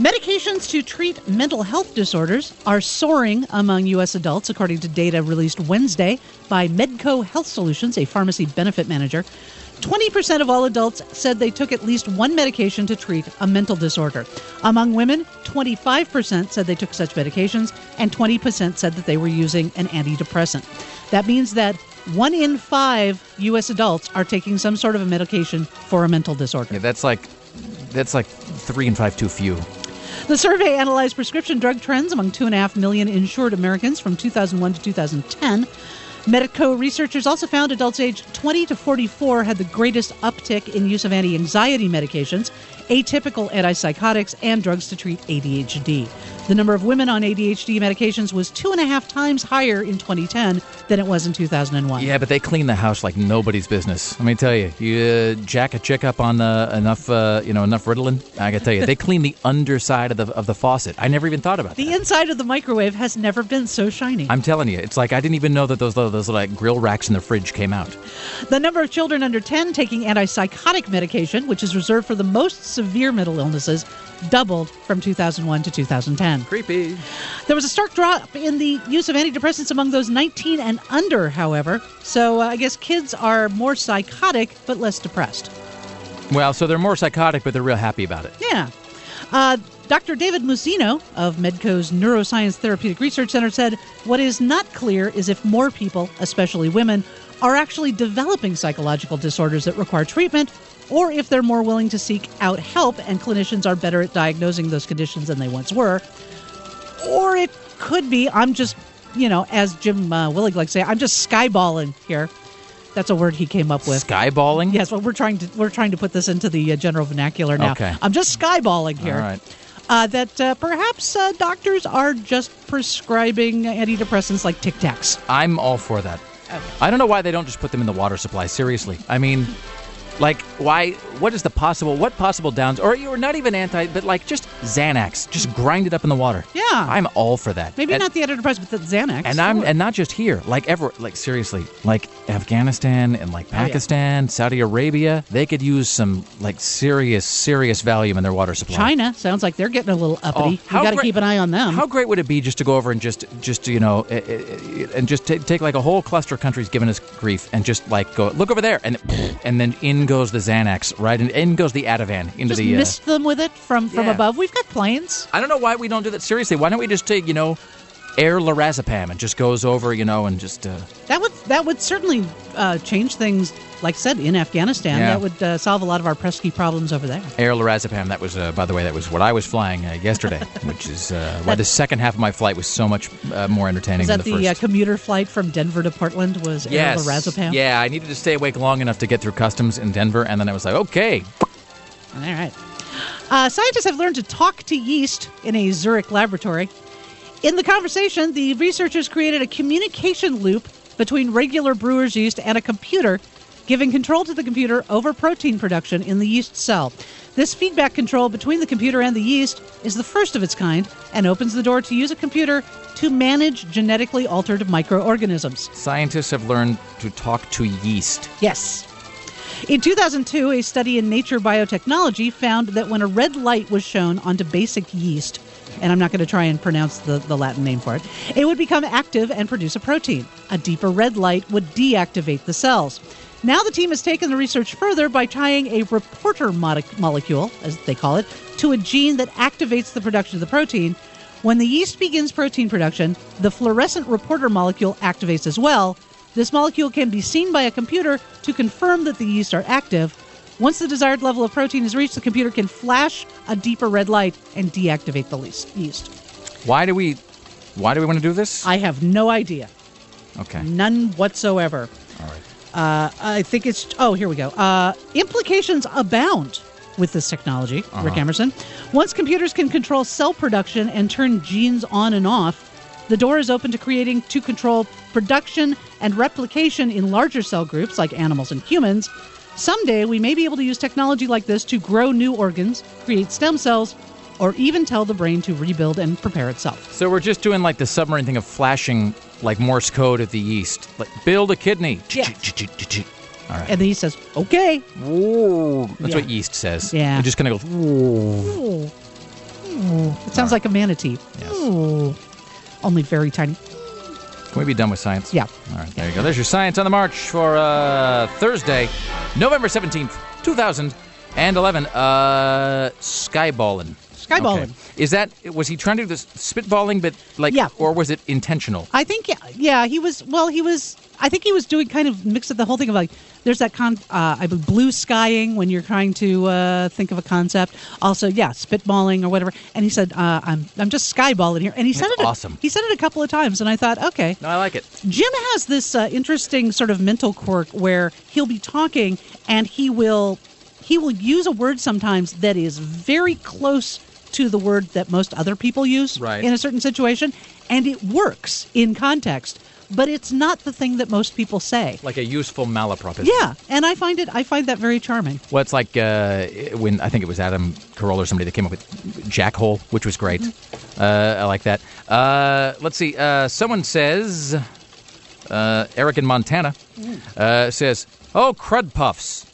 Medications to treat mental health disorders are soaring among U S adults, according to data released Wednesday by Medco Health Solutions, a pharmacy benefit manager. twenty percent of all adults said they took at least one medication to treat a mental disorder. Among women, twenty-five percent said they took such medications, and twenty percent said that they were using an antidepressant. That means that one in five U S adults are taking some sort of a medication for a mental disorder. Yeah, that's like that's like three and five too few. The survey analyzed prescription drug trends among two point five million insured Americans from two thousand one to two thousand ten. Medico researchers also found adults aged twenty to forty-four had the greatest uptick in use of anti-anxiety medications, atypical antipsychotics, and drugs to treat A D H D. The number of women on A D H D medications was two and a half times higher in twenty ten than it was in two thousand one. Yeah, but they clean the house like nobody's business. Let me tell you, you uh, jack a chick up on uh, enough, uh, you know, enough Ritalin. I gotta tell you, they clean the underside of the of the faucet. I never even thought about the that. The inside of the microwave has never been so shiny. I'm telling you, it's like I didn't even know that those those like grill racks in the fridge came out. The number of children under ten taking antipsychotic medication, which is reserved for the most severe mental illnesses, doubled from two thousand one to two thousand ten. Creepy. There was a stark drop in the use of antidepressants among those nineteen and under, however. So uh, I guess kids are more psychotic but less depressed. Well, so they're more psychotic, but they're real happy about it. Yeah. Uh, Doctor David Musino of Medco's Neuroscience Therapeutic Research Center said, what is not clear is if more people, especially women, are actually developing psychological disorders that require treatment, or if they're more willing to seek out help and clinicians are better at diagnosing those conditions than they once were. Or it could be, I'm just, you know, as Jim uh, Willig likes to say, I'm just skyballing here. That's a word he came up with. Skyballing? Yes, well, we're trying to we're trying to put this into the uh, general vernacular now. Okay. I'm just skyballing here. All right. Uh, that uh, perhaps uh, doctors are just prescribing antidepressants like Tic Tacs. I'm all for that. Okay. I don't know why they don't just put them in the water supply. Seriously. I mean, like, why? What is the possible, what possible downs, or you're not even anti, but like just Xanax, just grind it up in the water. Yeah. I'm all for that. Maybe and, not the antidepressant, but the Xanax. And I'm, and not just here, like ever, like seriously, like Afghanistan and like Pakistan, oh, yeah. Saudi Arabia, they could use some like serious, serious Valium in their water supply. China sounds like they're getting a little uppity. Oh, we got to keep an eye on them. How great would it be just to go over and just, just you know, and just take, take like a whole cluster of countries giving us grief and just like go, look over there, and and then in goes the Xanax, right? And in goes the Ativan into just the... Just mist uh, them with it from, from yeah. above. We've got planes. I don't know why we don't do that. Seriously, why don't we just take, you know, air lorazepam and just goes over, you know, and just... Uh... That would that would certainly uh, change things, like I said, in Afghanistan. Yeah. That would uh, solve a lot of our pesky problems over there. Air lorazepam, that was, uh, by the way, that was what I was flying uh, yesterday, which is uh, why the second half of my flight was so much uh, more entertaining than the, the first. Was that the uh, commuter flight from Denver to Portland was yes. air lorazepam? Yeah, I needed to stay awake long enough to get through customs in Denver, and then I was like, okay. All right. Uh, scientists have learned to talk to yeast in a Zurich laboratory. In the conversation, the researchers created a communication loop between regular brewer's yeast and a computer, giving control to the computer over protein production in the yeast cell. This feedback control between the computer and the yeast is the first of its kind and opens the door to use a computer to manage genetically altered microorganisms. Scientists have learned to talk to yeast. Yes. In two thousand two, a study in Nature Biotechnology found that when a red light was shown onto basic yeast, and I'm not going to try and pronounce the, the Latin name for it, it would become active and produce a protein. A deeper red light would deactivate the cells. Now the team has taken the research further by tying a reporter mo- molecule, as they call it, to a gene that activates the production of the protein. When the yeast begins protein production, the fluorescent reporter molecule activates as well. This molecule can be seen by a computer to confirm that the yeast are active. Once the desired level of protein is reached, the computer can flash a deeper red light and deactivate the yeast. Why do we why do we want to do this? I have no idea. Okay. None whatsoever. All right. Uh, I think it's... Oh, here we go. Uh, implications abound with this technology, uh-huh. Rick Emerson. Once computers can control cell production and turn genes on and off, the door is open to creating to control production and replication in larger cell groups like animals and humans. Someday, we may be able to use technology like this to grow new organs, create stem cells, or even tell the brain to rebuild and prepare itself. So we're just doing like the submarine thing of flashing like Morse code at the yeast. Like, build a kidney. Yeah. All right. And the yeast says, okay. Whoa. That's Yeah. what yeast says. Yeah. It just kind of goes, whoa. It sounds like a manatee. Yes. Ooh. Only very tiny. Can we be done with science? Yeah. All right, there you go. There's your Science on the March for uh, Thursday, November seventeenth, two thousand eleven. Uh, skyballing. Skyballing. Okay. Is that, was he trying to do this spitballing, but like, Yeah. or was it intentional? I think, yeah, yeah, he was, well, he was, I think he was doing kind of mix of the whole thing of like, there's that con, uh, I believe blue skying when you're trying to uh, think of a concept. Also, yeah, spitballing or whatever. And he said, uh, I'm I'm just skyballing here. And he said That's it. awesome. He said it a couple of times, and I thought, okay. No, I like it. Jim has this uh, interesting sort of mental quirk where he'll be talking and he will he will use a word sometimes that is very close to the word that most other people use Right. in a certain situation, and it works in context, but it's not the thing that most people say. Like a useful malapropism. Yeah, and I find it I find that very charming. Well, it's like uh, when I think it was Adam Carolla or somebody that came up with jackhole, which was great. Mm-hmm. Uh, I like that. Uh, let's see. Uh, someone says, uh, Eric in Montana uh, says, "Oh, crud puffs."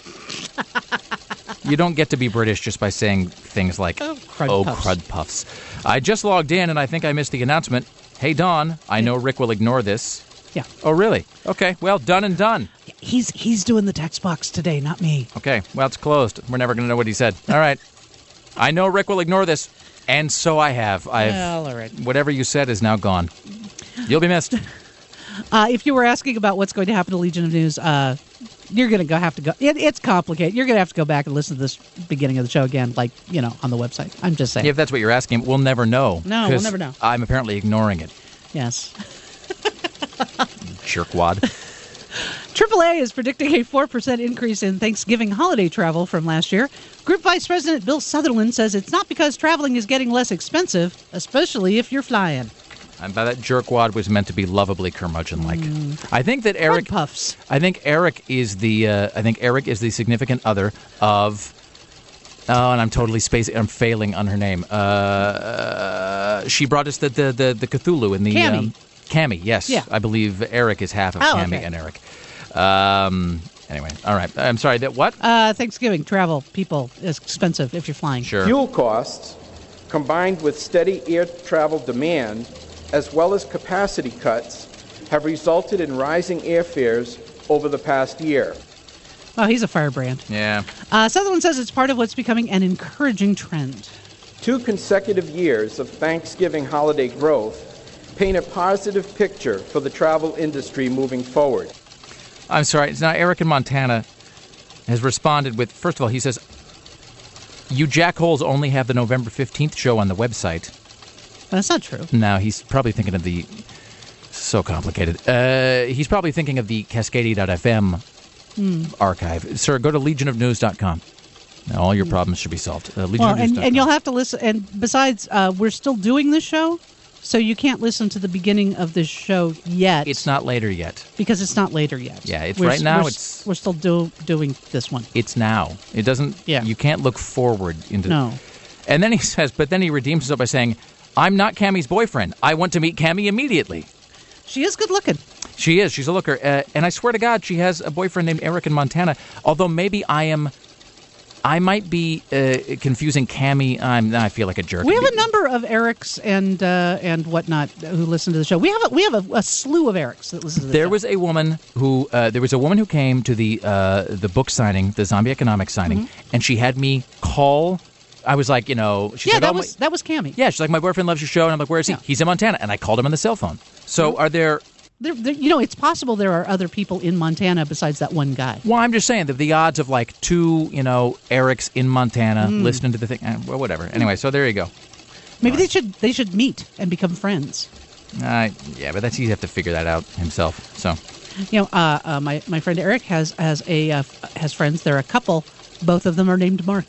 You don't get to be British just by saying things like, Oh, crud oh, puffs." crud puffs. I just logged in and I think I missed the announcement. Hey, Don, I know Rick will ignore this. Yeah. Oh, really? Okay, well, done and done. He's he's doing the text box today, not me. Okay, well, it's closed. We're never going to know what he said. All right. I know Rick will ignore this, and so I have. I've, Well, all right. Whatever you said is now gone. You'll be missed. Uh, if you were asking about what's going to happen to Legion of News, uh, you're going to go have to go. It, it's complicated. You're going to have to go back and listen to this beginning of the show again, like, you know, on the website. I'm just saying. If that's what you're asking, we'll never know. No, we'll 'cause never know. I'm apparently ignoring it. Yes. Jerkwad. triple A is predicting a four percent increase in Thanksgiving holiday travel from last year. Group Vice President Bill Sutherland says it's not because traveling is getting less expensive, especially if you're flying. And by that, jerkwad was meant to be lovably curmudgeon-like. Mm. I think that Eric. Crud puffs. I think Eric is the. Uh, I think Eric is the significant other of. Oh, and I'm totally spacing. I'm failing on her name. Uh, uh, she brought us the the the, the Cthulhu in the. Cammy. Um, Cammy, yes. Yeah. I believe Eric is half of Oh, Cammy okay. and Eric. Um. Anyway, all right. I'm sorry. That what? Uh, Thanksgiving travel, people, is expensive if you're flying. Sure. Fuel costs, combined with steady air travel demand, as well as capacity cuts, have resulted in rising airfares over the past year. Oh, he's a firebrand. Yeah. Uh, Sutherland says it's part of what's becoming an encouraging trend. Two consecutive years of Thanksgiving holiday growth paint a positive picture for the travel industry moving forward. I'm sorry. Now, Eric in Montana has responded with, first of all, he says, you jackholes only have the November fifteenth show on the website. That's not true. Now, he's probably thinking of the, so complicated. Uh, he's probably thinking of the Cascadia dot f m Mm. archive. Sir, go to legion of news dot com. Now, all your problems should be solved. Uh, legion Well, of news and, dot com. and you'll have to listen. And besides, uh, we're still doing this show, so you can't listen to the beginning of this show yet. It's not later yet. because it's not later yet. Yeah, it's We're right s- now, We're, s- it's- we're still do, doing this one. It's now. It doesn't, Yeah. you can't look forward into No. And then he says, but then he redeems himself by saying, I'm not Cammie's boyfriend. I want to meet Cammie immediately. She is good looking. She is. She's a looker. Uh, and I swear to God, she has a boyfriend named Eric in Montana. Although maybe I am, I might be uh, confusing Cammie. I'm, I feel like a jerk. We have a number of Erics and uh, and whatnot who listen to the show. We have a, we have a, a slew of Erics that listen to the There show. was a woman who uh, there was a woman who came to the uh, the book signing, the Zombie Economics signing, and she had me call. I was like, you know, she's yeah, like, that oh, was my, that was Cammie. yeah, she's like, my boyfriend loves your show, and I'm like, where is he? Yeah. He's in Montana, and I called him on the cell phone. So are there? There, there, you know, it's possible there are other people in Montana besides that one guy. Well, I'm just saying that the odds of like two, you know, Erics in Montana Mm. listening to the thing, eh, well, whatever. Anyway, so there you go. Maybe they should they should meet and become friends. Uh, yeah, but that's he'd have to figure that out himself. So You know, uh, uh, my my friend Eric has has a uh, has friends. They're a couple. Both of them are named Mark.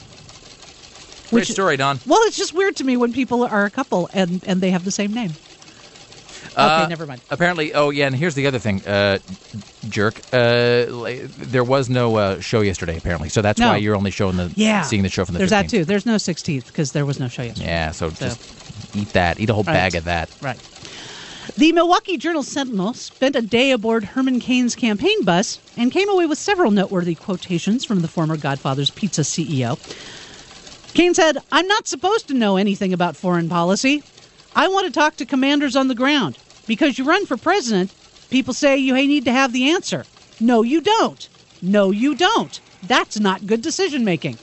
great story, Don. Well, it's just weird to me when people are a couple and, and they have the same name. Okay, Uh, never mind. Apparently, oh yeah, and here's the other thing, uh, jerk. Uh, like, there was no uh, show yesterday, apparently, so that's No. why you're only showing the Yeah, seeing the show from the There's fifteenth. that too. There's no sixteenth because there was no show yesterday. Yeah, so, So- just eat that. Eat a whole Right. bag of that. Right. The Milwaukee Journal Sentinel spent a day aboard Herman Cain's campaign bus and came away with several noteworthy quotations from the former Godfather's Pizza C E O. Kaine said, I'm not supposed to know anything about foreign policy. I want to talk to commanders on the ground. Because you run for president, people say you need to have the answer. No, you don't. No, you don't. That's not good decision making.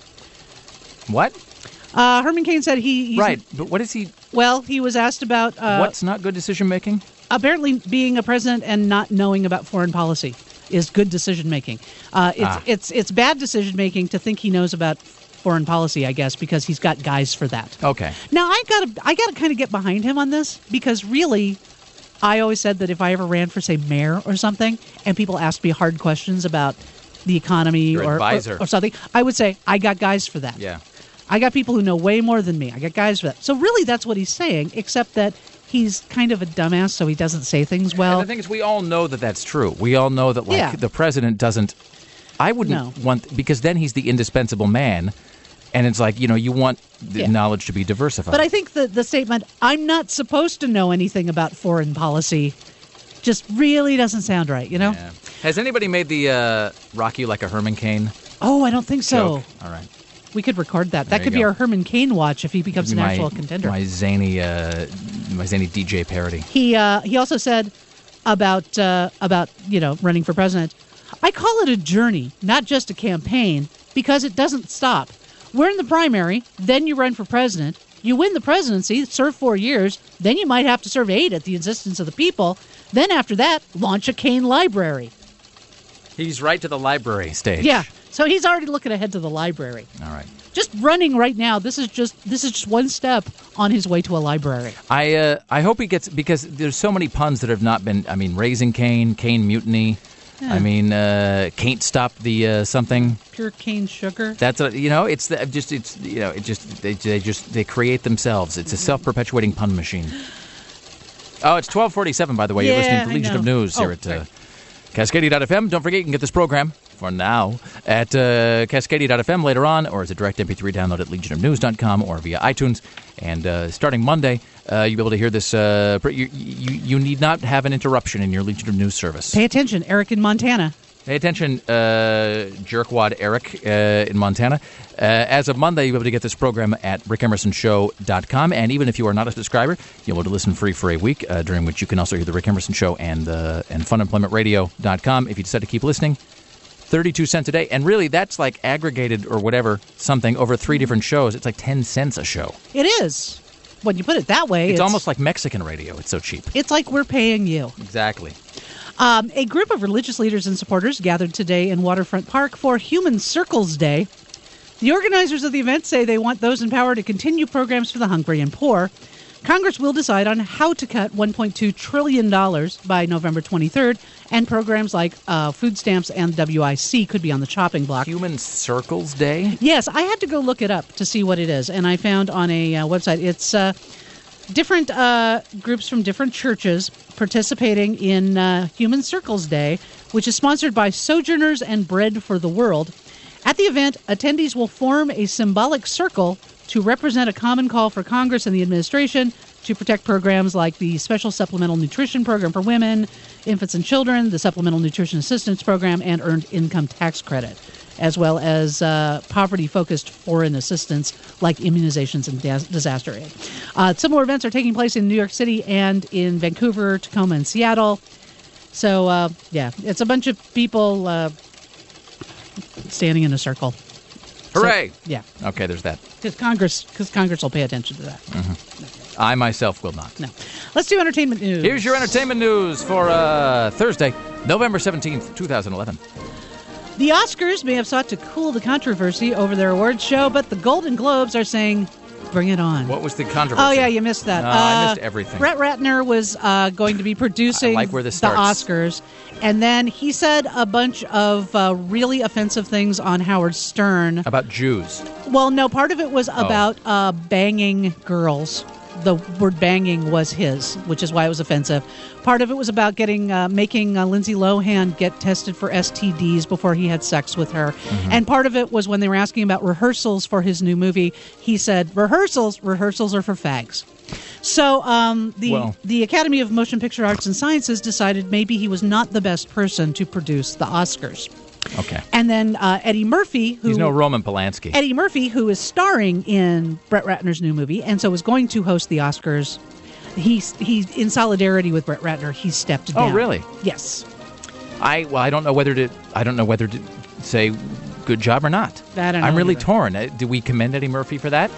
What? Uh, Herman Cain said he... He's, right, but what is he... Well, he was asked about... Uh, What's not good decision making? Apparently being a president and not knowing about foreign policy is good decision making. Uh, it's, ah. it's, it's bad decision making to think he knows about foreign policy, I guess, because he's got guys for that. Okay. Now, I gotta, I gotta kind of get behind him on this, because really, I always said that if I ever ran for, say, mayor or something, and people asked me hard questions about the economy Your or, advisor. or or something, I would say, I got guys for that. Yeah. I got people who know way more than me. I got guys for that. So really, that's what he's saying, except that he's kind of a dumbass, so he doesn't say things well. And the thing is, we all know that that's true. We all know that, like, Yeah. the president doesn't... I wouldn't No. want... Because then he's the indispensable man, and it's like, you know, you want the Yeah. knowledge to be diversified. But I think the, the statement, I'm not supposed to know anything about foreign policy, just really doesn't sound right, you know? Yeah. Has anybody made the uh, rock you like a Herman Cain Oh, I don't think so. joke? All right. We could record that. There That you could be go. our Herman Cain watch if he becomes an my, actual contender. My zany, uh, my zany D J parody. He uh, he also said about uh, about you know running for president. I call it a journey, not just a campaign, because it doesn't stop. We're in the primary, then you run for president. You win the presidency, serve four years, then you might have to serve eight at the insistence of the people. Then after that, launch a Cain library. He's right to the library stage. Yeah, so he's already looking ahead to the library. All right. Just running right now. This is just this is just one step on his way to a library. I uh, I hope he gets, because there's so many puns that have not been. I mean, Raising Cain, Cain Mutiny. Yeah. I mean, uh, Can't Stop the uh, something. Pure cane sugar. That's a, you know, it's the, just it's you know it just they they just they create themselves. It's a self-perpetuating pun machine. Oh, it's twelve forty-seven, by the way. You're Yeah, listening to I Legion know. of News Oh, here at uh, right. Cascadia dot f m. Don't forget, you can get this program for now at uh, Cascadia dot f m later on, or as a direct M P three download at legion of news dot com or via iTunes. And uh, starting Monday, uh, you'll be able to hear this. Uh, you, you, you need not have an interruption in your Legion of News service. Pay attention, Eric in Montana. Pay attention, uh, jerkwad Eric uh, in Montana. Uh, as of Monday, you'll be able to get this program at rick emerson show dot com. And even if you are not a subscriber, you'll be able to listen free for a week, uh, during which you can also hear the Rick Emerson Show and uh, and fun employment radio dot com. If you decide to keep listening, thirty-two cents a day. And really, that's like aggregated or whatever, something, over three different shows. It's like ten cents a show. It is. When you put it that way, It's, it's almost like Mexican radio. It's so cheap. It's like we're paying you. Exactly. Um, a group of religious leaders and supporters gathered today in Waterfront Park for Human Circles Day. The organizers of the event say they want those in power to continue programs for the hungry and poor. Congress will decide on how to cut one point two trillion dollars by November twenty-third, and programs like uh, food stamps and W I C could be on the chopping block. Human Circles Day? Yes, I had to go look it up to see what it is, and I found on a uh, website it's uh, different uh, groups from different churches participating in uh, Human Circles Day, which is sponsored by Sojourners and Bread for the World. At the event, attendees will form a symbolic circle to represent a common call for Congress and the administration to protect programs like the Special Supplemental Nutrition Program for Women, Infants and Children, the Supplemental Nutrition Assistance Program, and Earned Income Tax Credit, as well as uh, poverty-focused foreign assistance like immunizations and dis- disaster aid. Uh, similar events are taking place in New York City and in Vancouver, Tacoma, and Seattle. So, uh, yeah, it's a bunch of people uh, standing in a circle. Hooray! So, yeah, Okay, there's that. because Congress, because Congress will pay attention to that. Mm-hmm. I myself will not. No. Let's do entertainment news. Here's your entertainment news for uh, Thursday, November seventeenth, twenty eleven. The Oscars may have sought to cool the controversy over their awards show, but the Golden Globes are saying, bring it on. What was the controversy? Oh, yeah, you missed that. No, I Uh, missed everything. Brett Ratner was uh, going to be producing I like where this the starts. Oscars, and then he said a bunch of uh, really offensive things on Howard Stern. About Jews. Well, no, part of it was Oh. about uh, banging girls. The word banging was his, which is why it was offensive. Part of it was about getting uh, making uh, Lindsay Lohan get tested for S T Ds before he had sex with her. Mm-hmm. And part of it was when they were asking about rehearsals for his new movie, he said, rehearsals, rehearsals are for fags. So um, the Well. the Academy of Motion Picture Arts and Sciences decided maybe he was not the best person to produce the Oscars. Okay. And then uh, Eddie Murphy, who He's no Roman Polanski. Eddie Murphy, who is starring in Brett Ratner's new movie, and so was going to host the Oscars. He's he in solidarity with Brett Ratner. He stepped down. Oh, really? Yes. I well, I don't know whether to I don't know whether to say good job or not. I don't know I'm really either. torn. Uh, Do we commend Eddie Murphy for that?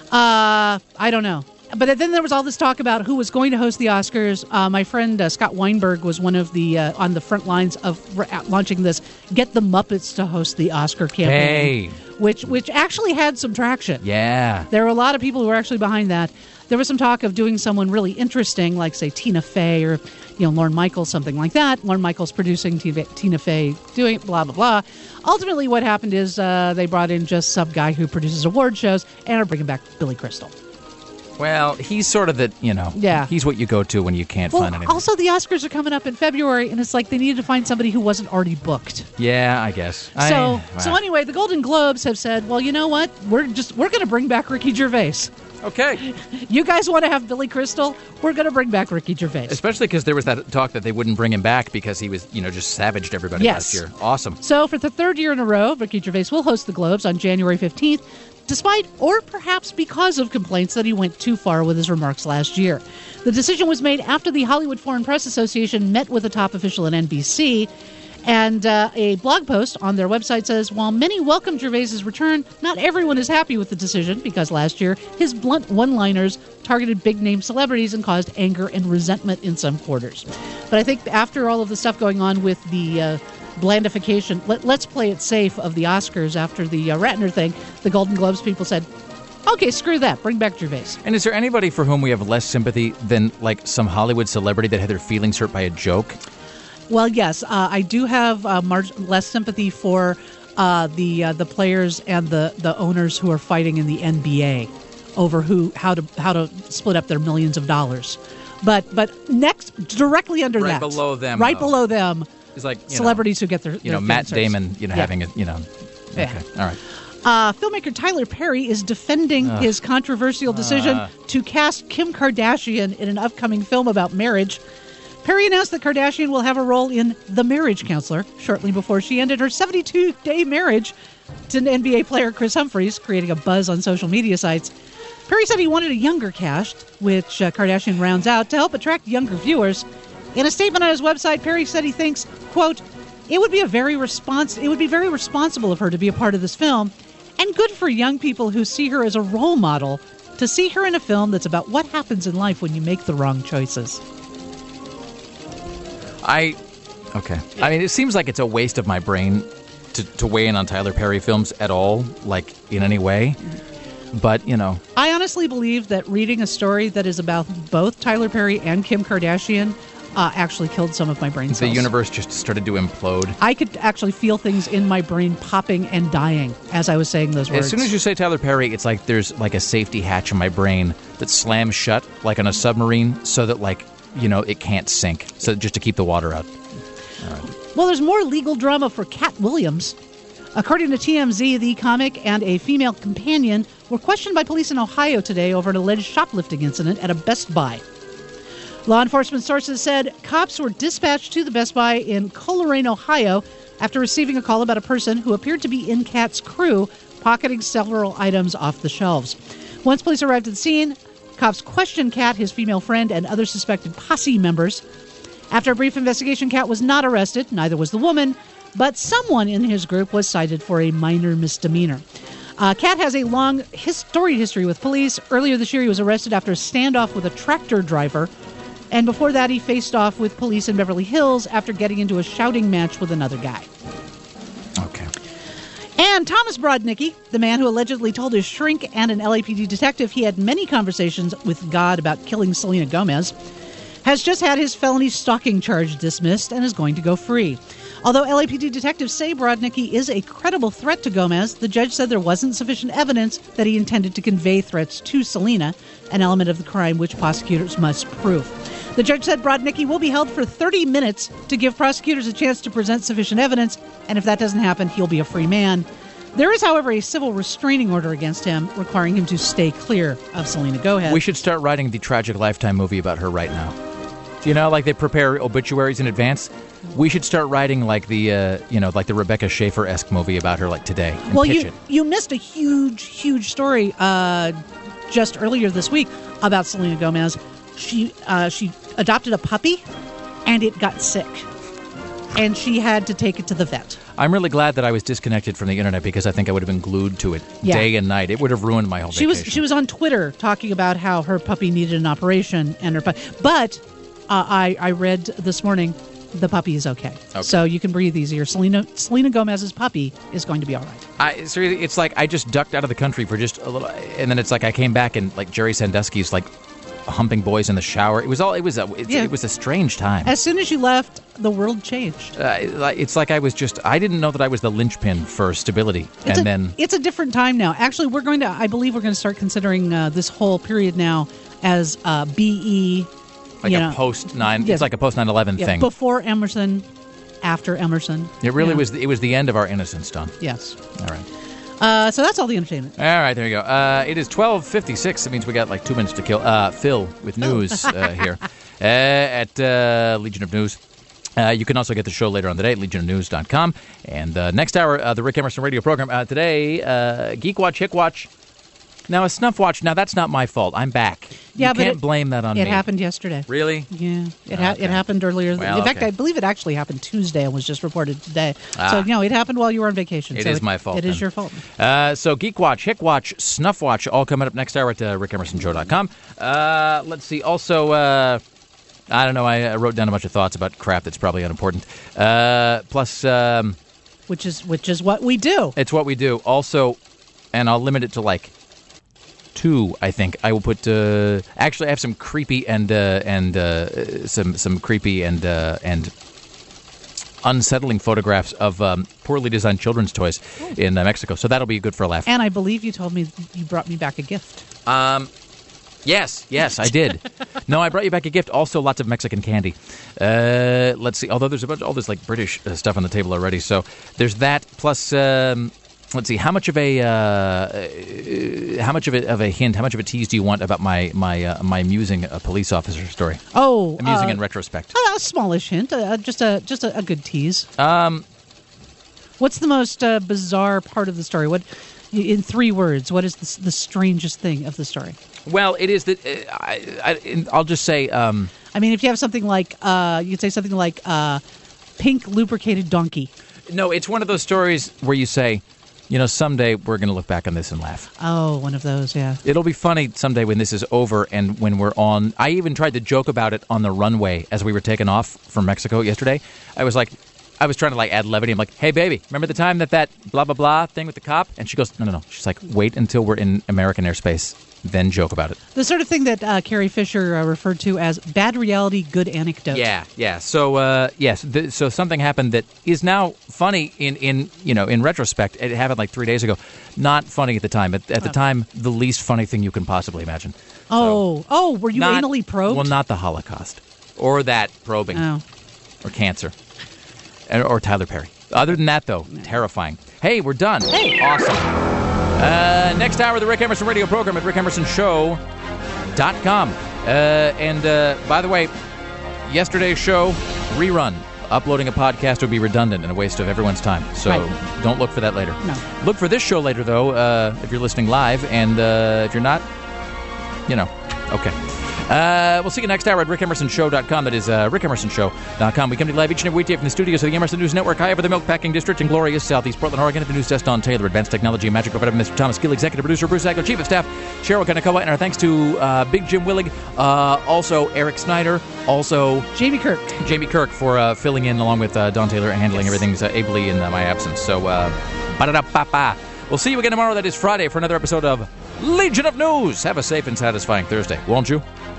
Uh, I don't know. But then there was all this talk about who was going to host the Oscars. Uh, my friend uh, Scott Weinberg was one of the uh, on the front lines of re- launching this "Get the Muppets to Host the Oscar" campaign, Hey. which which actually had some traction. Yeah. There were a lot of people who were actually behind that. There was some talk of doing someone really interesting, like say Tina Fey or you know Lorne Michaels, something like that. Lorne Michaels producing, Tina Tina Fey doing it, blah blah blah. Ultimately, what happened is uh, they brought in just some guy who produces award shows and are bringing back Billy Crystal. Well, he's sort of the, you know, Yeah. he's what you go to when you can't Well, find anything. also the Oscars are coming up in February, and it's like they needed to find somebody who wasn't already booked. Yeah, I guess. So, I, so well. anyway, the Golden Globes have said, well, you know what? We're just we're going to bring back Ricky Gervais. Okay. You guys want to have Billy Crystal? We're going to bring back Ricky Gervais. Especially because there was that talk that they wouldn't bring him back because he was, you know, just savaged everybody Yes. last year. Awesome. So for the third year in a row, Ricky Gervais will host the Globes on January fifteenth, despite or perhaps because of complaints that he went too far with his remarks last year. The decision was made after the Hollywood Foreign Press Association met with a top official at N B C. And uh, a blog post on their website says, while many welcome Gervais's return, not everyone is happy with the decision because last year his blunt one-liners targeted big-name celebrities and caused anger and resentment in some quarters. But I think after all of the stuff going on with the uh, blandification, let, let's play it safe of the Oscars after the uh, Ratner thing, the Golden Globes people said, okay, screw that, bring back Gervais. And is there anybody for whom we have less sympathy than, like, some Hollywood celebrity that had their feelings hurt by a joke? Well, yes, uh, I do have uh, mar- less sympathy for uh, the uh, the players and the, the owners who are fighting in the N B A over who how to how to split up their millions of dollars. But but next, directly under Right that, below them, right though. below them, It's like, you celebrities know, who get their you know, their Matt feelings hurt. Damon, you know, Yeah. having a, you know, okay, Yeah. all right. Uh, filmmaker Tyler Perry is defending Ugh. his controversial decision Uh. to cast Kim Kardashian in an upcoming film about marriage. Perry announced that Kardashian will have a role in The Marriage Counselor shortly before she ended her seventy-two day marriage to N B A player Chris Humphries, creating a buzz on social media sites. Perry said he wanted a younger cast, which uh, Kardashian rounds out, to help attract younger viewers. In a statement on his website, Perry said he thinks, quote, it would be a very respons- it would be very responsible of her to be a part of this film, and good for young people who see her as a role model to see her in a film that's about what happens in life when you make the wrong choices. I, okay. I mean, it seems like it's a waste of my brain to, to weigh in on Tyler Perry films at all, like, in any way. But, you know. I honestly believe that reading a story that is about both Tyler Perry and Kim Kardashian uh, actually killed some of my brain cells. The universe just started to implode. I could actually feel things in my brain popping and dying as I was saying those words. As soon as you say Tyler Perry, it's like there's like a safety hatch in my brain that slams shut, like on a submarine, so that, like, you know, it can't sink. So just to keep the water out. All right. Well, there's more legal drama for Cat Williams. According to T M Z, the comic and a female companion were questioned by police in Ohio today over an alleged shoplifting incident at a Best Buy. Law enforcement sources said cops were dispatched to the Best Buy in Coleraine, Ohio, after receiving a call about a person who appeared to be in Cat's crew pocketing several items off the shelves. Once police arrived at the scene, cops questioned Cat, his female friend, and other suspected posse members. After a brief investigation, Cat was not arrested, neither was the woman, but someone in his group was cited for a minor misdemeanor. Uh, Cat has a long his- storied history with police. Earlier this year, he was arrested after a standoff with a tractor driver. And before that, he faced off with police in Beverly Hills after getting into a shouting match with another guy. Okay. And Thomas Brodnicki, the man who allegedly told his shrink and an L A P D detective he had many conversations with God about killing Selena Gomez, has just had his felony stalking charge dismissed and is going to go free. Although L A P D detectives say Brodnicki is a credible threat to Gomez, the judge said there wasn't sufficient evidence that he intended to convey threats to Selena, an element of the crime which prosecutors must prove. The judge said Brodnicki will be held for thirty minutes to give prosecutors a chance to present sufficient evidence, and if that doesn't happen, he'll be a free man. There is, however, a civil restraining order against him, requiring him to stay clear of Selena Gomez. We should start writing the tragic Lifetime movie about her right now. You know, like they prepare obituaries in advance. We should start writing like the, uh, you know, like the Rebecca Schaefer-esque movie about her, like today. And well, pitch you it. you missed a huge, huge story uh, just earlier this week about Selena Gomez. She uh, she adopted a puppy, and it got sick, and she had to take it to the vet. I'm really glad that I was disconnected from the internet because I think I would have been glued to it Yeah. day and night. It would have ruined my whole She vacation. was she was on Twitter talking about how her puppy needed an operation, and her pu- but uh, I I read this morning the puppy is okay. Okay. So you can breathe easier. Selena Selena Gomez's puppy is going to be all right. I, seriously, it's like I just ducked out of the country for just a little, and then it's like I came back and like Jerry Sandusky's like humping boys in the shower. It was all. It was a. It, Yeah. it was a strange time. As soon as you left, the world changed. Uh, like- it's like I was just. I didn't know that I was the linchpin for stability, It's and a, then it's a different time now. Actually, we're going to. I believe we're going to start considering uh, this whole period now as uh, B E. like you a know, post nine. yeah. It's like a post nine eleven yeah, thing. before Emerson, after Emerson. It really Yeah. was. It was the end of our innocence, Don. Yes. All right. Uh, so that's all the entertainment. All right, there you go. Uh, it is twelve fifty-six. It means we got like two minutes to kill. Uh, Phil with news uh, here uh, at uh, Legion of News. Uh, you can also get the show later on the day at legion of news dot com. And uh, next hour, uh, the Rick Emerson radio program. Uh, today, uh, Geek Watch, Hick Watch. Now, a Snuff Watch. Now, that's not my fault. I'm back. Yeah, you but can't it- ha- blame that on It me. happened yesterday. Really? Yeah, it ha- Okay. it happened earlier. Well, in fact, okay. I believe it actually happened Tuesday and was just reported today. Ah. So no, it happened while you were on vacation. It so is my fault, It is then. your fault. Uh, so Geek Watch, Hick Watch, Snuff Watch, all coming up next hour at uh, rick emerson show dot com. Uh, let's see. Also, uh, I don't know. I, I wrote down a bunch of thoughts about crap that's probably unimportant. Uh, plus, um, Which is which is what we do. it's what we do. Also, and I'll limit it to like two. I think I will put. Uh, actually, I have some creepy and uh, and uh, some some creepy and uh, and. unsettling photographs of um, poorly designed children's toys in uh, Mexico. So that'll be good for a laugh. And I believe you told me you brought me back a gift. Um, yes, yes, I did. No, I brought you back a gift. Also, lots of Mexican candy. Uh, let's see. Although there's a bunch, all this like British uh, stuff on the table already. So there's that. Plus, um, let's see. How much of a uh, uh, how much of a, of a hint? How much of a tease do you want about my my uh, my amusing uh, police officer story? Oh, Amusing uh, in retrospect. a smallish hint, uh, just a just a, a good tease. Um, What's the most uh, bizarre part of the story? What, in three words, what is the, the strangest thing of the story? well, it is that uh, I, I, I'll just say. Um, I mean, if you have something like, uh, you could say something like uh, pink lubricated donkey. no, it's one of those stories where you say, you know, someday we're going to look back on this and laugh. Oh, one of those, yeah. It'll be funny someday when this is over and when we're on. I even tried to joke about it on the runway as we were taking off from Mexico yesterday. I was like, I was trying to like add levity. I'm like, hey, baby, remember the time that that blah, blah, blah thing with the cop? And she goes, no, no, no. She's like, wait until we're in American airspace, then joke about it. The sort of thing that uh, Carrie Fisher uh, referred to as bad reality, good anecdote. Yeah, yeah. So, uh, yes, th- so something happened that is now funny in, in, you know, in retrospect. It happened like three days ago. Not funny at the time. But at the Oh. time, the least funny thing you can possibly imagine. Oh, oh, were you Not- anally probed? Well, not the Holocaust. Or that probing. Oh. Or cancer. Or, or Tyler Perry. Other than that, though, terrifying. Hey, we're done. Hey. Awesome. Uh, next hour, the Rick Emerson radio program at rick emerson show dot com. Uh, and uh, by the way, yesterday's show, rerun. Uploading a podcast would be redundant and a waste of everyone's time. So Right. don't look for that later. No. Look for this show later, though, uh, if you're listening live. And uh, if you're not, you know, okay. Uh, we'll see you next hour at rick emerson show dot com. That is uh, rick emerson show dot com. We come to you live each and every weekday from the studios of the Emerson News Network, high over the Milkpacking District in glorious Southeast Portland, Oregon. At the news desk, Don Taylor, Advanced Technology and Magic Overhead, Mister Thomas Gill, Executive Producer Bruce Agler, Chief of Staff Cheryl Kanakawa, and our thanks to uh, Big Jim Willig, uh, also Eric Snyder, also Jamie Kirk. Jamie Kirk for uh, filling in along with uh, Don Taylor and handling everything uh, ably in uh, my absence. So, uh, ba-da-da-ba-ba. We'll see you again tomorrow. That is Friday for another episode of Legion of News. Have a safe and satisfying Thursday, won't you?